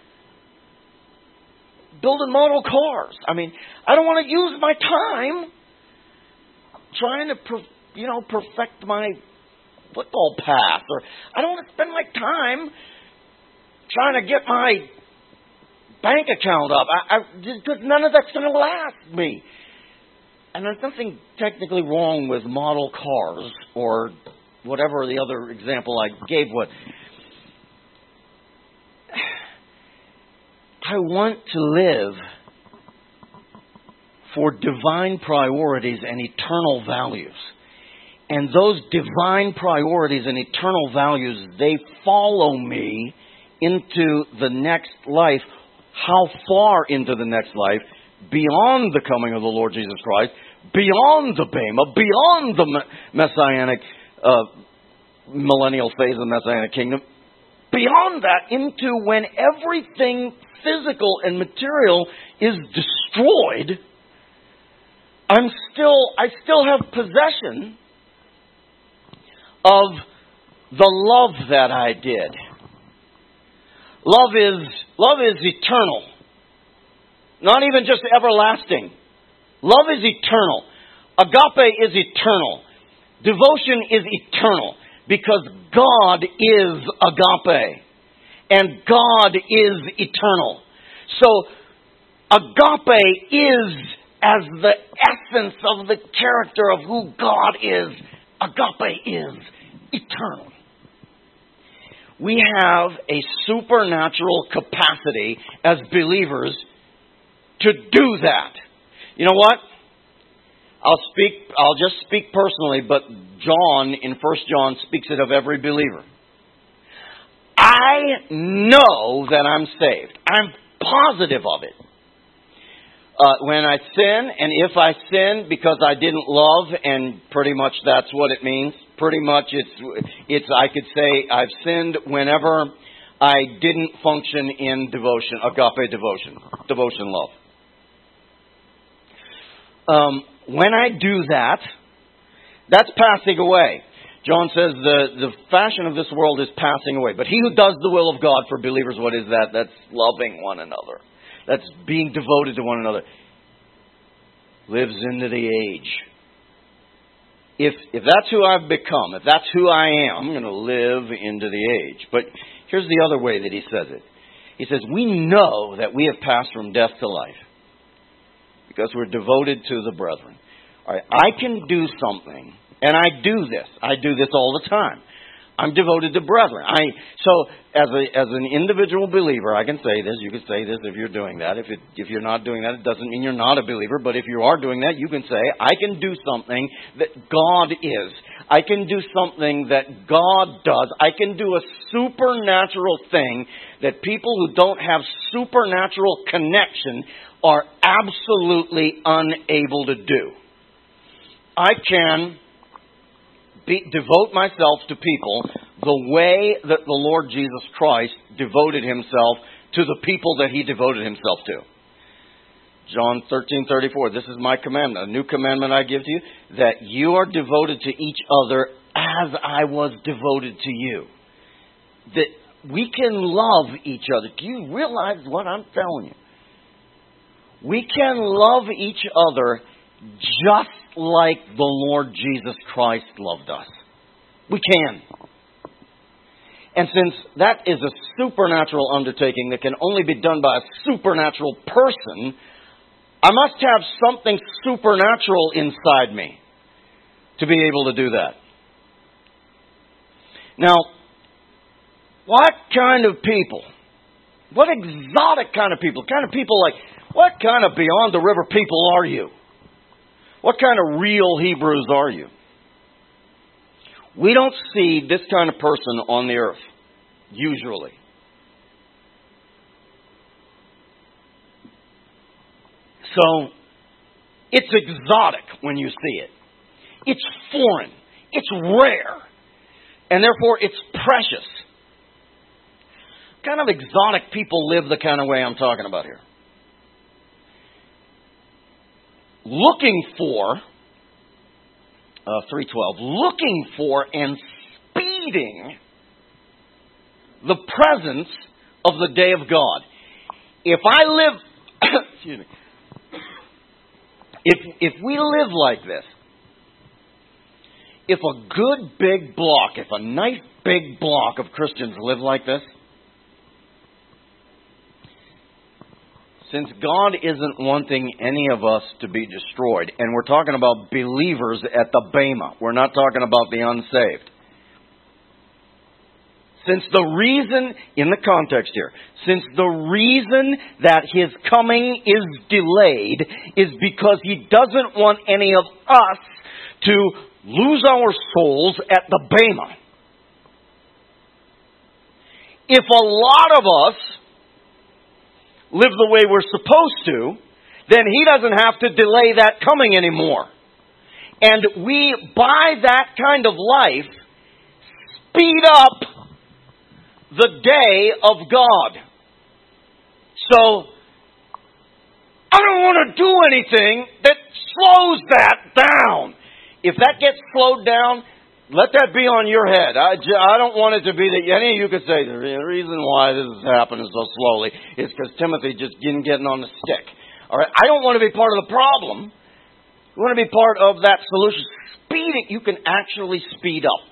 Speaker 1: building model cars. I don't want to use my time trying to perfect my football pass. Or I don't want to spend my time trying to get my bank account up. Because none of that's going to last me. And there's nothing technically wrong with model cars or whatever the other example I gave was. I want to live for divine priorities and eternal values. And those divine priorities and eternal values, they follow me into the next life. How far into the next life? Beyond the coming of the Lord Jesus Christ, beyond the Bema, beyond the Messianic millennial phase of the Messianic kingdom, beyond that into when everything physical and material is destroyed, I still have possession of the love that I did. Love is eternal. Not even just everlasting. Love is eternal. Agape is eternal. Devotion is eternal. Because God is agape. And God is eternal. So, agape is as the essence of the character of who God is. Agape is eternal. We have a supernatural capacity as believers to do that. You know what? I'll just speak personally, but John in 1 John speaks it of every believer. I know that I'm saved. I'm positive of it. When I sin, and if I sin because I didn't love, and pretty much that's what it means. Pretty much it's I could say I've sinned whenever I didn't function in devotion, agape devotion love. When I do that, that's passing away. John says the fashion of this world is passing away. But he who does the will of God, for believers, what is that? That's loving one another. That's being devoted to one another. Lives into the age. If that's who I've become, if that's who I am, I'm going to live into the age. But here's the other way that he says it. He says, we know that we have passed from death to life because we're devoted to the brethren. All right, I can do something, and I do this. I do this all the time. I'm devoted to brethren. So as an individual believer, I can say this. You can say this if you're doing that. If you're not doing that, it doesn't mean you're not a believer. But if you are doing that, you can say, I can do something that God is. I can do something that God does. I can do a supernatural thing that people who don't have supernatural connection are absolutely unable to do. I can devote myself to people the way that the Lord Jesus Christ devoted himself to the people that he devoted himself to. John 13:34, this is my commandment, a new commandment I give to you, that you are devoted to each other as I was devoted to you. That we can love each other. Do you realize what I'm telling you? We can love each other just like the Lord Jesus Christ loved us. We can. And since that is a supernatural undertaking that can only be done by a supernatural person, I must have something supernatural inside me to be able to do that. Now, what kind of people? What exotic kind of people? Kind of people like, what kind of beyond the river people are you? What kind of real Hebrews are you? We don't see this kind of person on the earth, usually. So, it's exotic when you see it. It's foreign. It's rare. And therefore, it's precious. What kind of exotic people live the kind of way I'm talking about here? Looking for, 3:12, looking for and speeding the presence of the day of God. If I live, excuse me, if we live like this, if a good big block, if a nice big block of Christians live like this, since God isn't wanting any of us to be destroyed, and we're talking about believers at the Bema, we're not talking about the unsaved. Since the reason, in the context here, since the reason that His coming is delayed is because He doesn't want any of us to lose our souls at the Bema. If a lot of us live the way we're supposed to, then He doesn't have to delay that coming anymore. And we, by that kind of life, speed up the day of God. So, I don't want to do anything that slows that down. If that gets slowed down, let that be on your head. I don't want it to be that any of you could say, the reason why this is happening so slowly is because Timothy just didn't get on the stick. All right? I don't want to be part of the problem. I want to be part of that solution. Speeding, you can actually speed up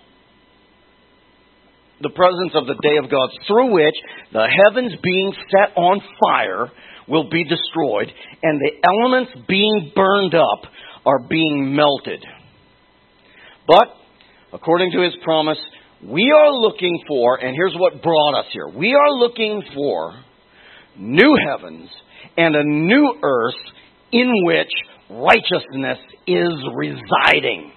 Speaker 1: the presence of the day of God, through which the heavens being set on fire will be destroyed, and the elements being burned up are being melted. But, according to His promise, we are looking for, and here's what brought us here, we are looking for new heavens and a new earth in which righteousness is residing.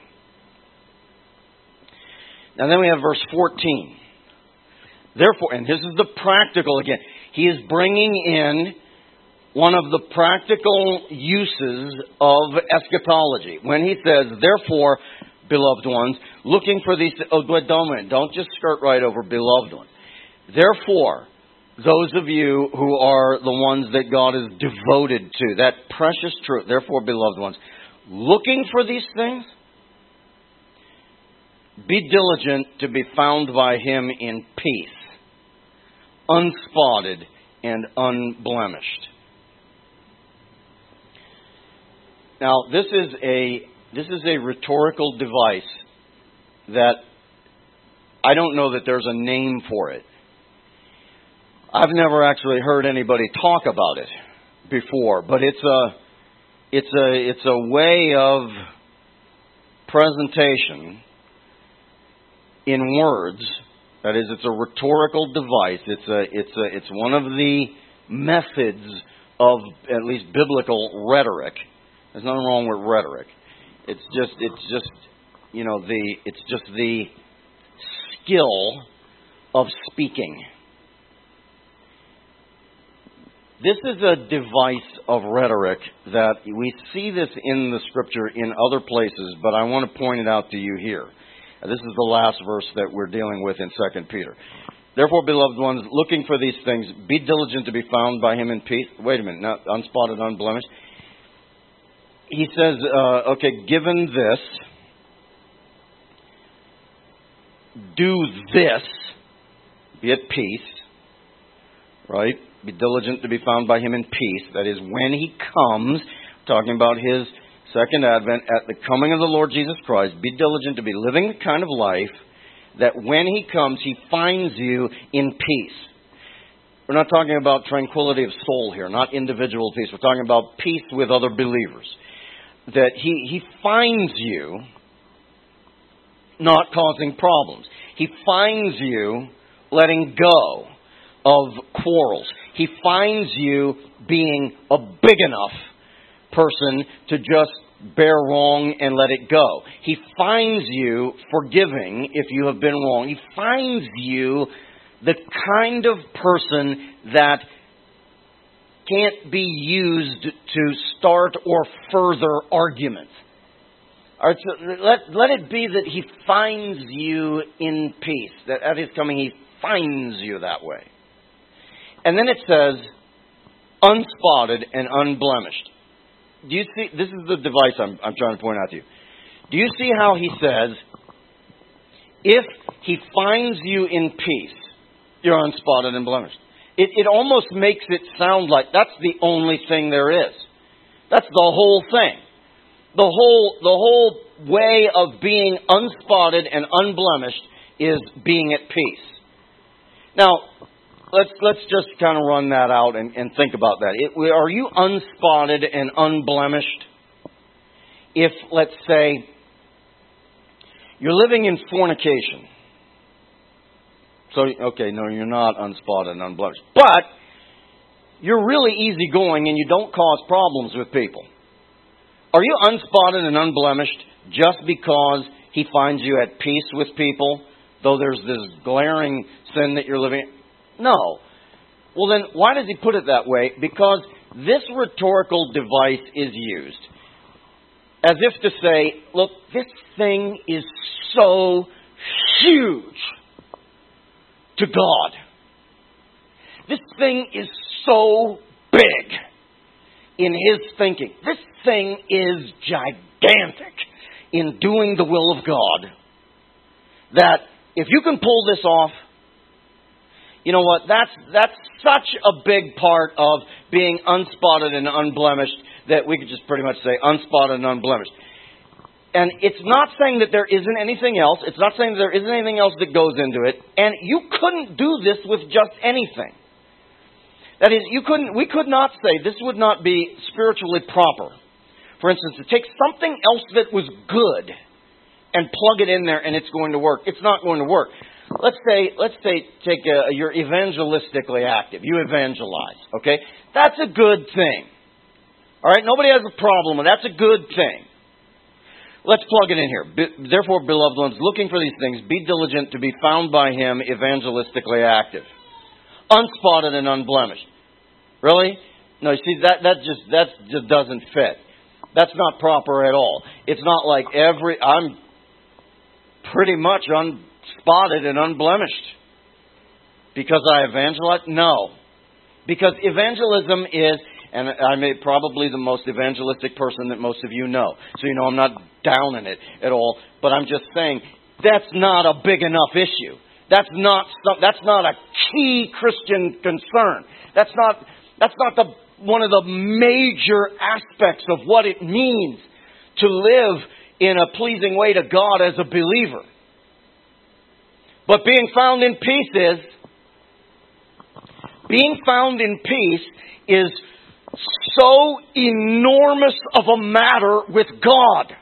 Speaker 1: Now then we have verse 14. Therefore, and this is the practical again, he is bringing in one of the practical uses of eschatology. When he says, therefore, beloved ones, looking for these... Oh, don't just skirt right over beloved one. Therefore, those of you who are the ones that God is devoted to, that precious truth, therefore, beloved ones, looking for these things, be diligent to be found by Him in peace, unspotted and unblemished. Now, this is a rhetorical device that I don't know that there's a name for it. I've never actually heard anybody talk about it before, but it's a way of presentation in words. That is, it's a rhetorical device. It's one of the methods of at least biblical rhetoric. There's nothing wrong with rhetoric. It's just the skill of speaking. This is a device of rhetoric that we see this in the Scripture in other places, but I want to point it out to you here. This is the last verse that we're dealing with in 2 Peter. Therefore, beloved ones, looking for these things, be diligent to be found by Him in peace. Wait a minute, not unspotted, unblemished. He says, given this, do this, be at peace, right? Be diligent to be found by Him in peace. That is, when He comes, talking about His second advent, at the coming of the Lord Jesus Christ, be diligent to be living the kind of life that when He comes, He finds you in peace. We're not talking about tranquility of soul here, not individual peace. We're talking about peace with other believers. That He finds you not causing problems. He finds you letting go of quarrels. He finds you being a big enough person to just bear wrong and let it go. He finds you forgiving if you have been wrong. He finds you the kind of person that can't be used to start or further arguments. All right, so let it be that He finds you in peace. That at His coming, He finds you that way. And then it says, unspotted and unblemished. Do you see? This is the device I'm trying to point out to you. Do you see how he says, if He finds you in peace, you're unspotted and blemished? It almost makes it sound like that's the only thing there is. That's the whole thing. The whole way of being unspotted and unblemished is being at peace. Now, let's just kind of run that out and think about that. Are you unspotted and unblemished if, let's say, you're living in fornication? So, okay, no, you're not unspotted and unblemished. But you're really easygoing and you don't cause problems with people. Are you unspotted and unblemished just because He finds you at peace with people, though there's this glaring sin that you're living in? No. Well, then, why does He put it that way? Because this rhetorical device is used as if to say, look, this thing is so huge to God. This thing is so big in His thinking. This thing is gigantic in doing the will of God. That if you can pull this off, you know what? That's such a big part of being unspotted and unblemished that we could just pretty much say unspotted and unblemished. And it's not saying that there isn't anything else. It's not saying that there isn't anything else that goes into it. And you couldn't do this with just anything. That is, we could not say, this would not be spiritually proper. For instance, to take something else that was good and plug it in there and it's going to work. It's not going to work. Let's say, you're evangelistically active. You evangelize, okay? That's a good thing. All right? Nobody has a problem with that. That's a good thing. Let's plug it in here. Therefore, beloved ones, looking for these things, be diligent to be found by Him evangelistically active. Unspotted and unblemished. Really? No, you see, that just doesn't fit. That's not proper at all. It's not like I'm pretty much unspotted and unblemished because I evangelize. No. Because evangelism is, and I'm probably the most evangelistic person that most of you know. So you know I'm not down in it at all. But I'm just saying, that's not a big enough issue. That's not a key Christian concern. That's not one of the major aspects of what it means to live in a pleasing way to God as a believer. But being found in peace is so enormous of a matter with God.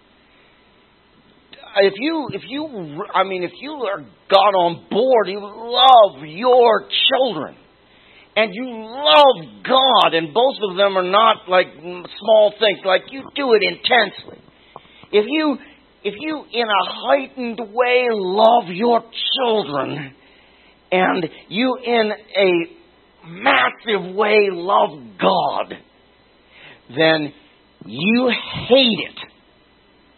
Speaker 1: If you are God on board, you love your children. And you love God, and both of them are not like small things, like you do it intensely. If you in a heightened way love your children, and you in a massive way love God, then you hate it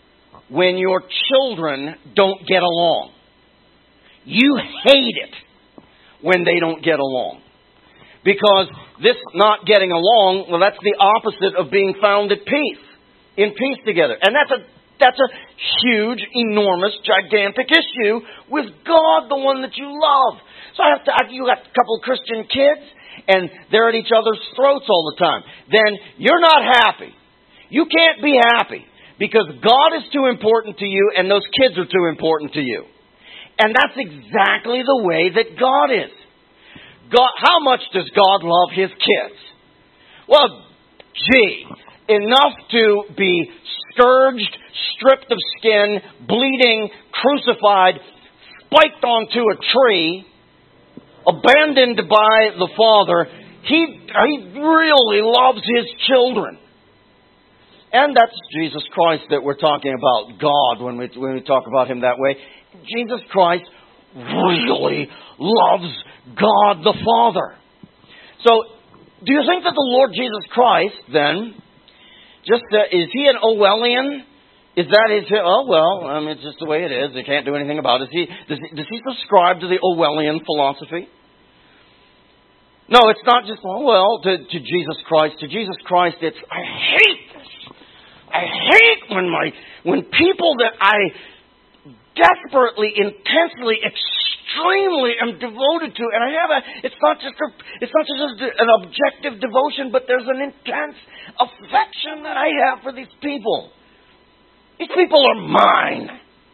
Speaker 1: when your children don't get along. You hate it when they don't get along. Because this not getting along, well, that's the opposite of being found at peace, in peace together. And that's a huge, enormous, gigantic issue with God, the one that you love. So you got a couple of Christian kids, and they're at each other's throats all the time. Then you're not happy. You can't be happy because God is too important to you, and those kids are too important to you. And that's exactly the way that God is. God, how much does God love His kids? Well, enough to be scourged, stripped of skin, bleeding, crucified, spiked onto a tree, abandoned by the Father. He really loves His children. And that's Jesus Christ that we're talking about, God, when we talk about Him that way. Jesus Christ really loves God the Father. So, do you think that the Lord Jesus Christ, then, is He an Orwellian? Is that his, it's just the way it is. They can't do anything about it. Does he subscribe to the Orwellian philosophy? No, it's not just, to Jesus Christ. To Jesus Christ, it's, I hate this. I hate when people that I desperately, intensely, extremely am devoted to, and it's not just an objective devotion, but there's an intense affection that I have for these people. These people are mine.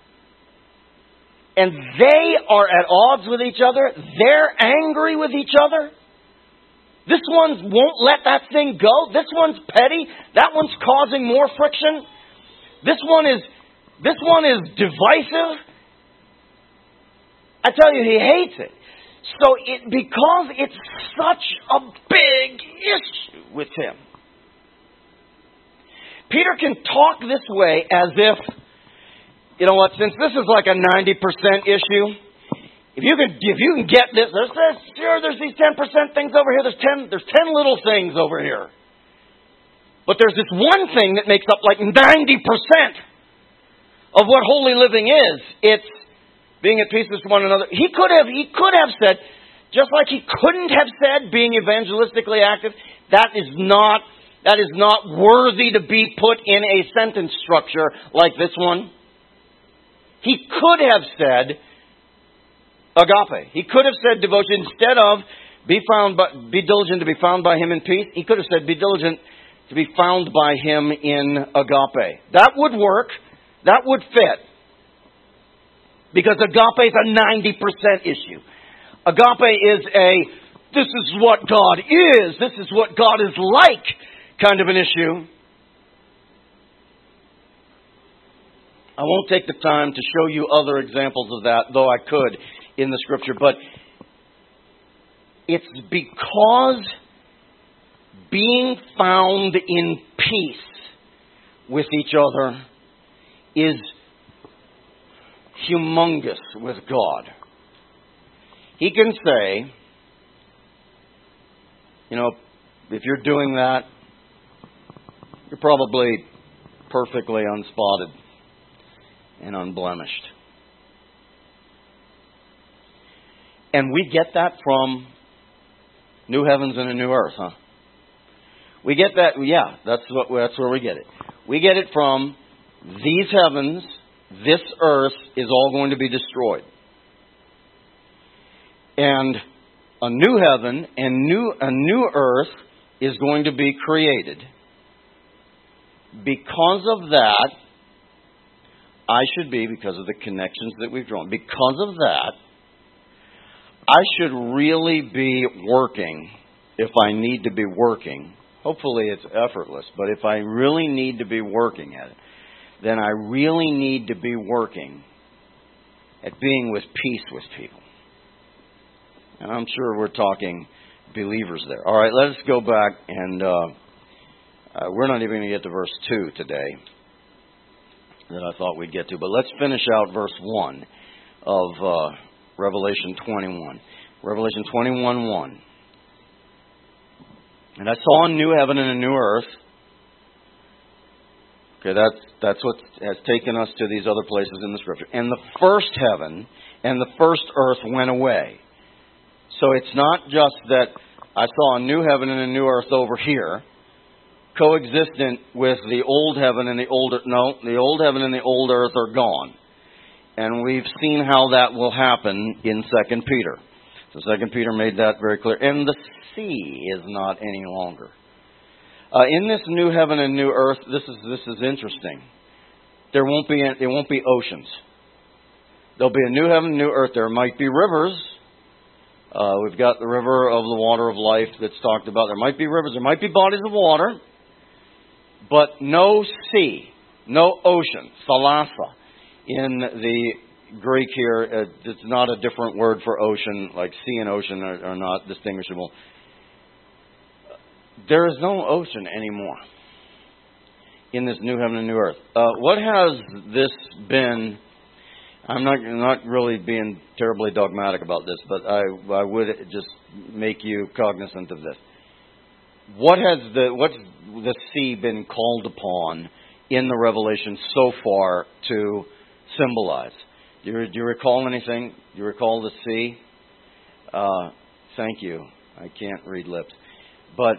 Speaker 1: And they are at odds with each other. They're angry with each other. This one won't let that thing go. This one's petty. That one's causing more friction. This one is divisive. I tell you, he hates it. So because it's such a big issue with him, Peter can talk this way as if, you know what, since this is like a 90% issue, if you can get this, there's these 10% things over here, there's 10 little things over here. But there's this one thing that makes up like 90% of what holy living is. It's being at peace with one another. He could have said, just like he couldn't have said being evangelistically active, that is not worthy to be put in a sentence structure like this one. He could have said agape. He could have said devotion instead of be diligent to be found by Him in peace. He could have said be diligent to be found by Him in agape. That would work. That would fit. Because agape is a 90% issue. Agape is this is what God is, this is what God is like kind of an issue. I won't take the time to show you other examples of that, though I could in the Scripture. But it's because being found in peace with each other is humongous with God. He can say, if you're doing that, you're probably perfectly unspotted and unblemished. And we get that from new heavens and a new earth, huh? We get that, that's where we get it. We get it from these heavens, this earth is all going to be destroyed. And a new heaven and a new earth is going to be created. Because of that, because of the connections that we've drawn, because of that, I should really be working if I need to be working. Hopefully it's effortless, but if I really need to be working at it, then I really need to be working at being with peace with people. And I'm sure we're talking believers there. All right, let us go back, and we're not even going to get to verse 2 today that I thought we'd get to. But let's finish out verse 1 of Revelation 21. Revelation 21:1. And I saw a new heaven and a new earth. Okay, that's what has taken us to these other places in the Scripture. And the first heaven and the first earth went away. So it's not just that I saw a new heaven and a new earth over here, coexistent with the old heaven and the old earth. No, the old heaven and the old earth are gone. And we've seen how that will happen in 2 Peter. So 2 Peter made that very clear. And the sea is not any longer. In this new heaven and new earth, this is interesting. There won't be oceans. There'll be a new heaven and new earth. There might be rivers. We've got the river of the water of life that's talked about. There might be rivers. There might be bodies of water. But no sea, no ocean, thalassa. In the Greek here, it's not a different word for ocean, like sea and ocean are not distinguishable. There is no ocean anymore in this new heaven and new earth. What has this been? I'm not really being terribly dogmatic about this, but I would just make you cognizant of this. What's the sea been called upon in the Revelation so far to symbolize? Do you recall anything? Do you recall the sea? Thank you. I can't read lips. But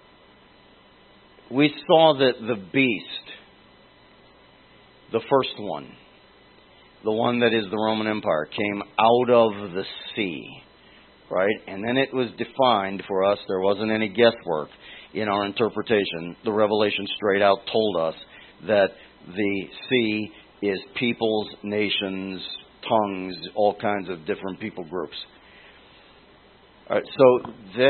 Speaker 1: we saw that the beast, the first one, the one that is the Roman Empire, came out of the sea, right? And then it was defined for us. There wasn't any guesswork in our interpretation. The Revelation straight out told us that the sea is peoples, nations, tongues, all kinds of different people groups. All right, so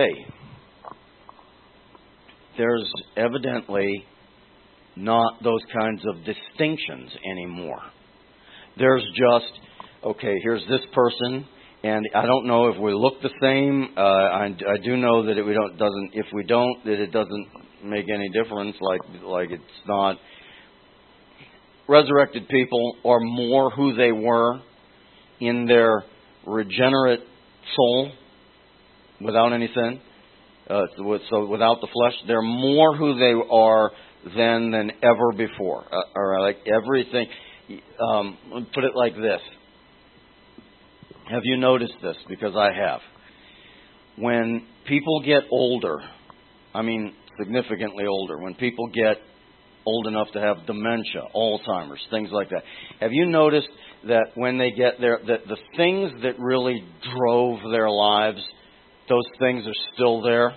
Speaker 1: there's evidently not those kinds of distinctions anymore. There's just, okay, here's this person, and I don't know if we look the same. I do know that if we don't, that it doesn't make any difference. Like it's not. Resurrected people are more who they were in their regenerate soul, without any sin. So without the flesh, they're more who they are than ever before. Or like everything. Put it like this. Have you noticed this? Because I have. When people get older, I mean significantly older, when people get old enough to have dementia, Alzheimer's, things like that, have you noticed that when they get there, that the things that really drove their lives, those things are still there?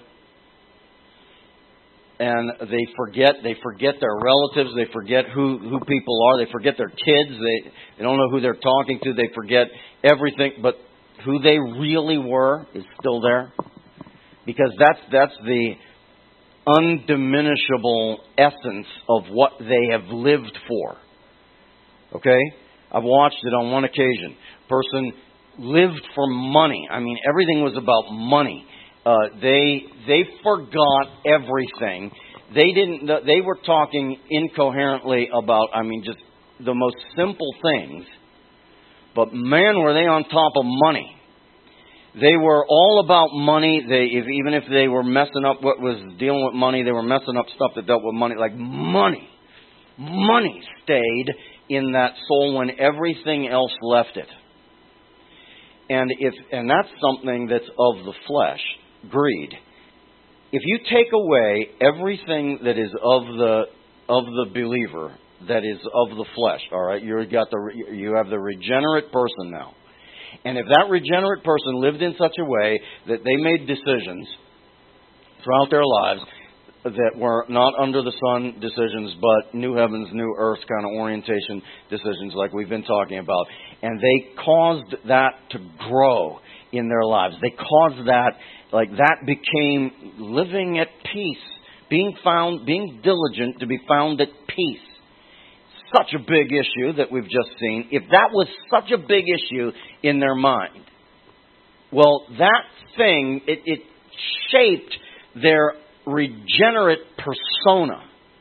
Speaker 1: And they forget their relatives, they forget who people are, they forget their kids, they don't know who they're talking to, they forget everything, but who they really were is still there. Because that's the undiminishable essence of what they have lived for. Okay? I've watched it on one occasion. Person lived for money. I mean, everything was about money. They forgot everything. They were talking incoherently about, just the most simple things. But man, were they on top of money. They were all about money. Even if they were messing up what was dealing with money, they were messing up stuff that dealt with money. Like money. Money stayed in that soul when everything else left it. And that's something that's of the flesh. Greed. If you take away everything that is of the believer, that is of the flesh, all right, you have the regenerate person now. And if that regenerate person lived in such a way that they made decisions throughout their lives that were not under the sun decisions, but new heavens, new earth kind of orientation decisions like we've been talking about, and they caused that to grow in their lives. They caused that, that became living at peace, being diligent to be found at peace. Such a big issue that we've just seen. If that was such a big issue in their mind, well, that thing, it shaped their regenerate persona.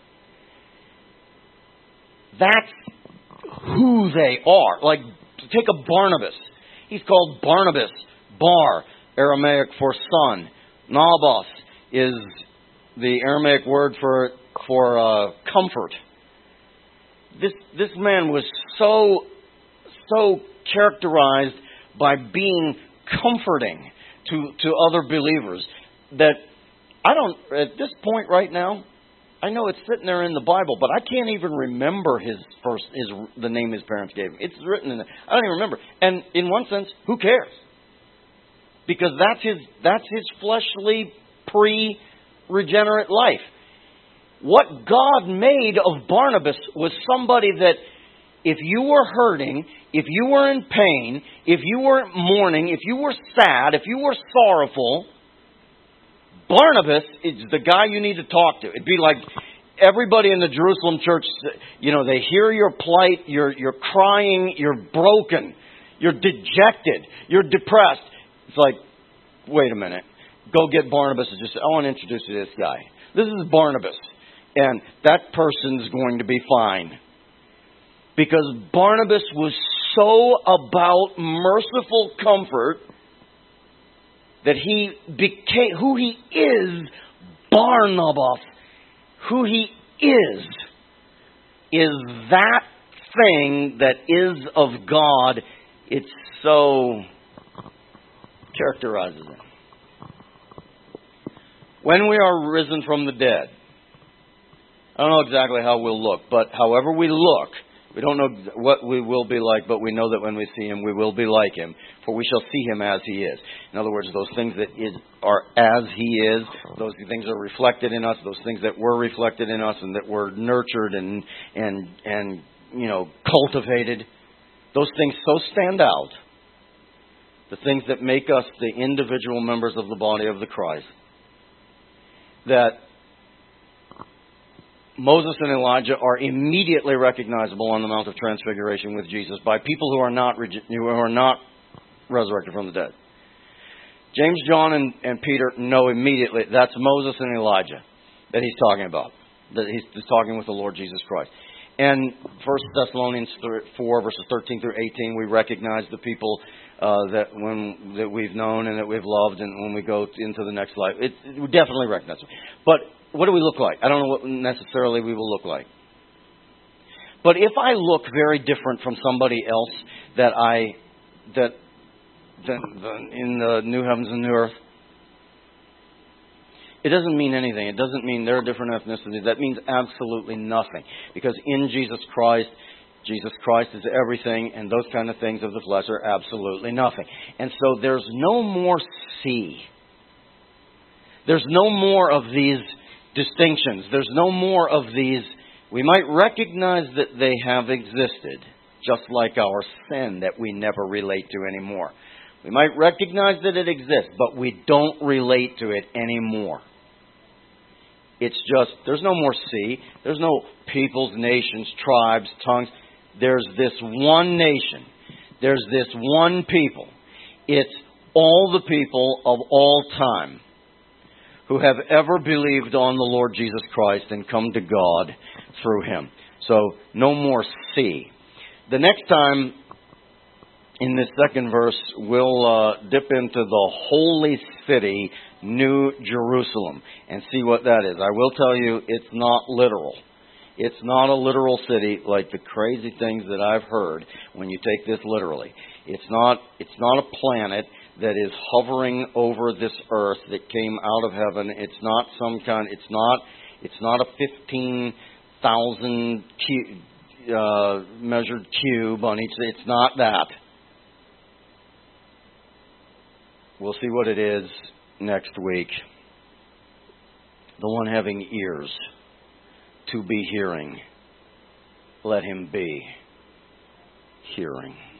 Speaker 1: That's who they are. Like, take a Barnabas. He's called Barnabas, Bar, Aramaic for son. Nabos is the Aramaic word for comfort. this man was so characterized by being comforting to other believers that at this point right now, I know it's sitting there in the Bible, but I can't even remember the name his parents gave him. It's written in there. I don't even remember. And in one sense, who cares? Because that's his fleshly pre-regenerate life. What God made of Barnabas was somebody that if you were hurting, if you were in pain, if you were mourning, if you were sad, if you were sorrowful, Barnabas is the guy you need to talk to. It'd be like everybody in the Jerusalem church, they hear your plight, you're crying, you're broken, you're dejected, you're depressed. It's like, wait a minute, go get Barnabas and just say, I want to introduce you to this guy. This is Barnabas. And that person's going to be fine. Because Barnabas was so about merciful comfort that he became who he is. Barnabas, who he is that thing that is of God. It so characterizes him. When we are risen from the dead, I don't know exactly how we'll look, but however we look, we don't know what we will be like, but we know that when we see Him, we will be like Him, for we shall see Him as He is. In other words, those things that are as He is, those things are reflected in us, those things that were reflected in us and that were nurtured and cultivated, those things so stand out. The things that make us the individual members of the body of the Christ, that Moses and Elijah are immediately recognizable on the Mount of Transfiguration with Jesus by people who are not resurrected from the dead. James, John, and Peter know immediately that's Moses and Elijah that he's talking about. That he's talking with the Lord Jesus Christ. And 1 Thessalonians 4, verses 13 through 18, we recognize the people that we've known and that we've loved, and when we go into the next life, we definitely recognize them. But what do we look like? I don't know what necessarily we will look like. But if I look very different from somebody else in the new heavens and new earth, it doesn't mean anything. It doesn't mean they're a different ethnicity. That means absolutely nothing. Because in Jesus Christ is everything, and those kind of things of the flesh are absolutely nothing. And so there's no more see. There's no more of these distinctions. There's no more of these. We might recognize that they have existed, just like our sin that we never relate to anymore. We might recognize that it exists, but we don't relate to it anymore. It's just, there's no more sea. There's no peoples, nations, tribes, tongues. There's this one nation. There's this one people. It's all the people of all time who have ever believed on the Lord Jesus Christ and come to God through Him. So, no more sea. The next time, in this second verse, we'll dip into the holy city, New Jerusalem, and see what that is. I will tell you, it's not literal. It's not a literal city like the crazy things that I've heard when you take this literally. It's not a planet that is hovering over this earth that came out of heaven. It's not it's not a 15,000 measured cube on each. It's not that. We'll see what it is next week. The one having ears to be hearing, let him be hearing.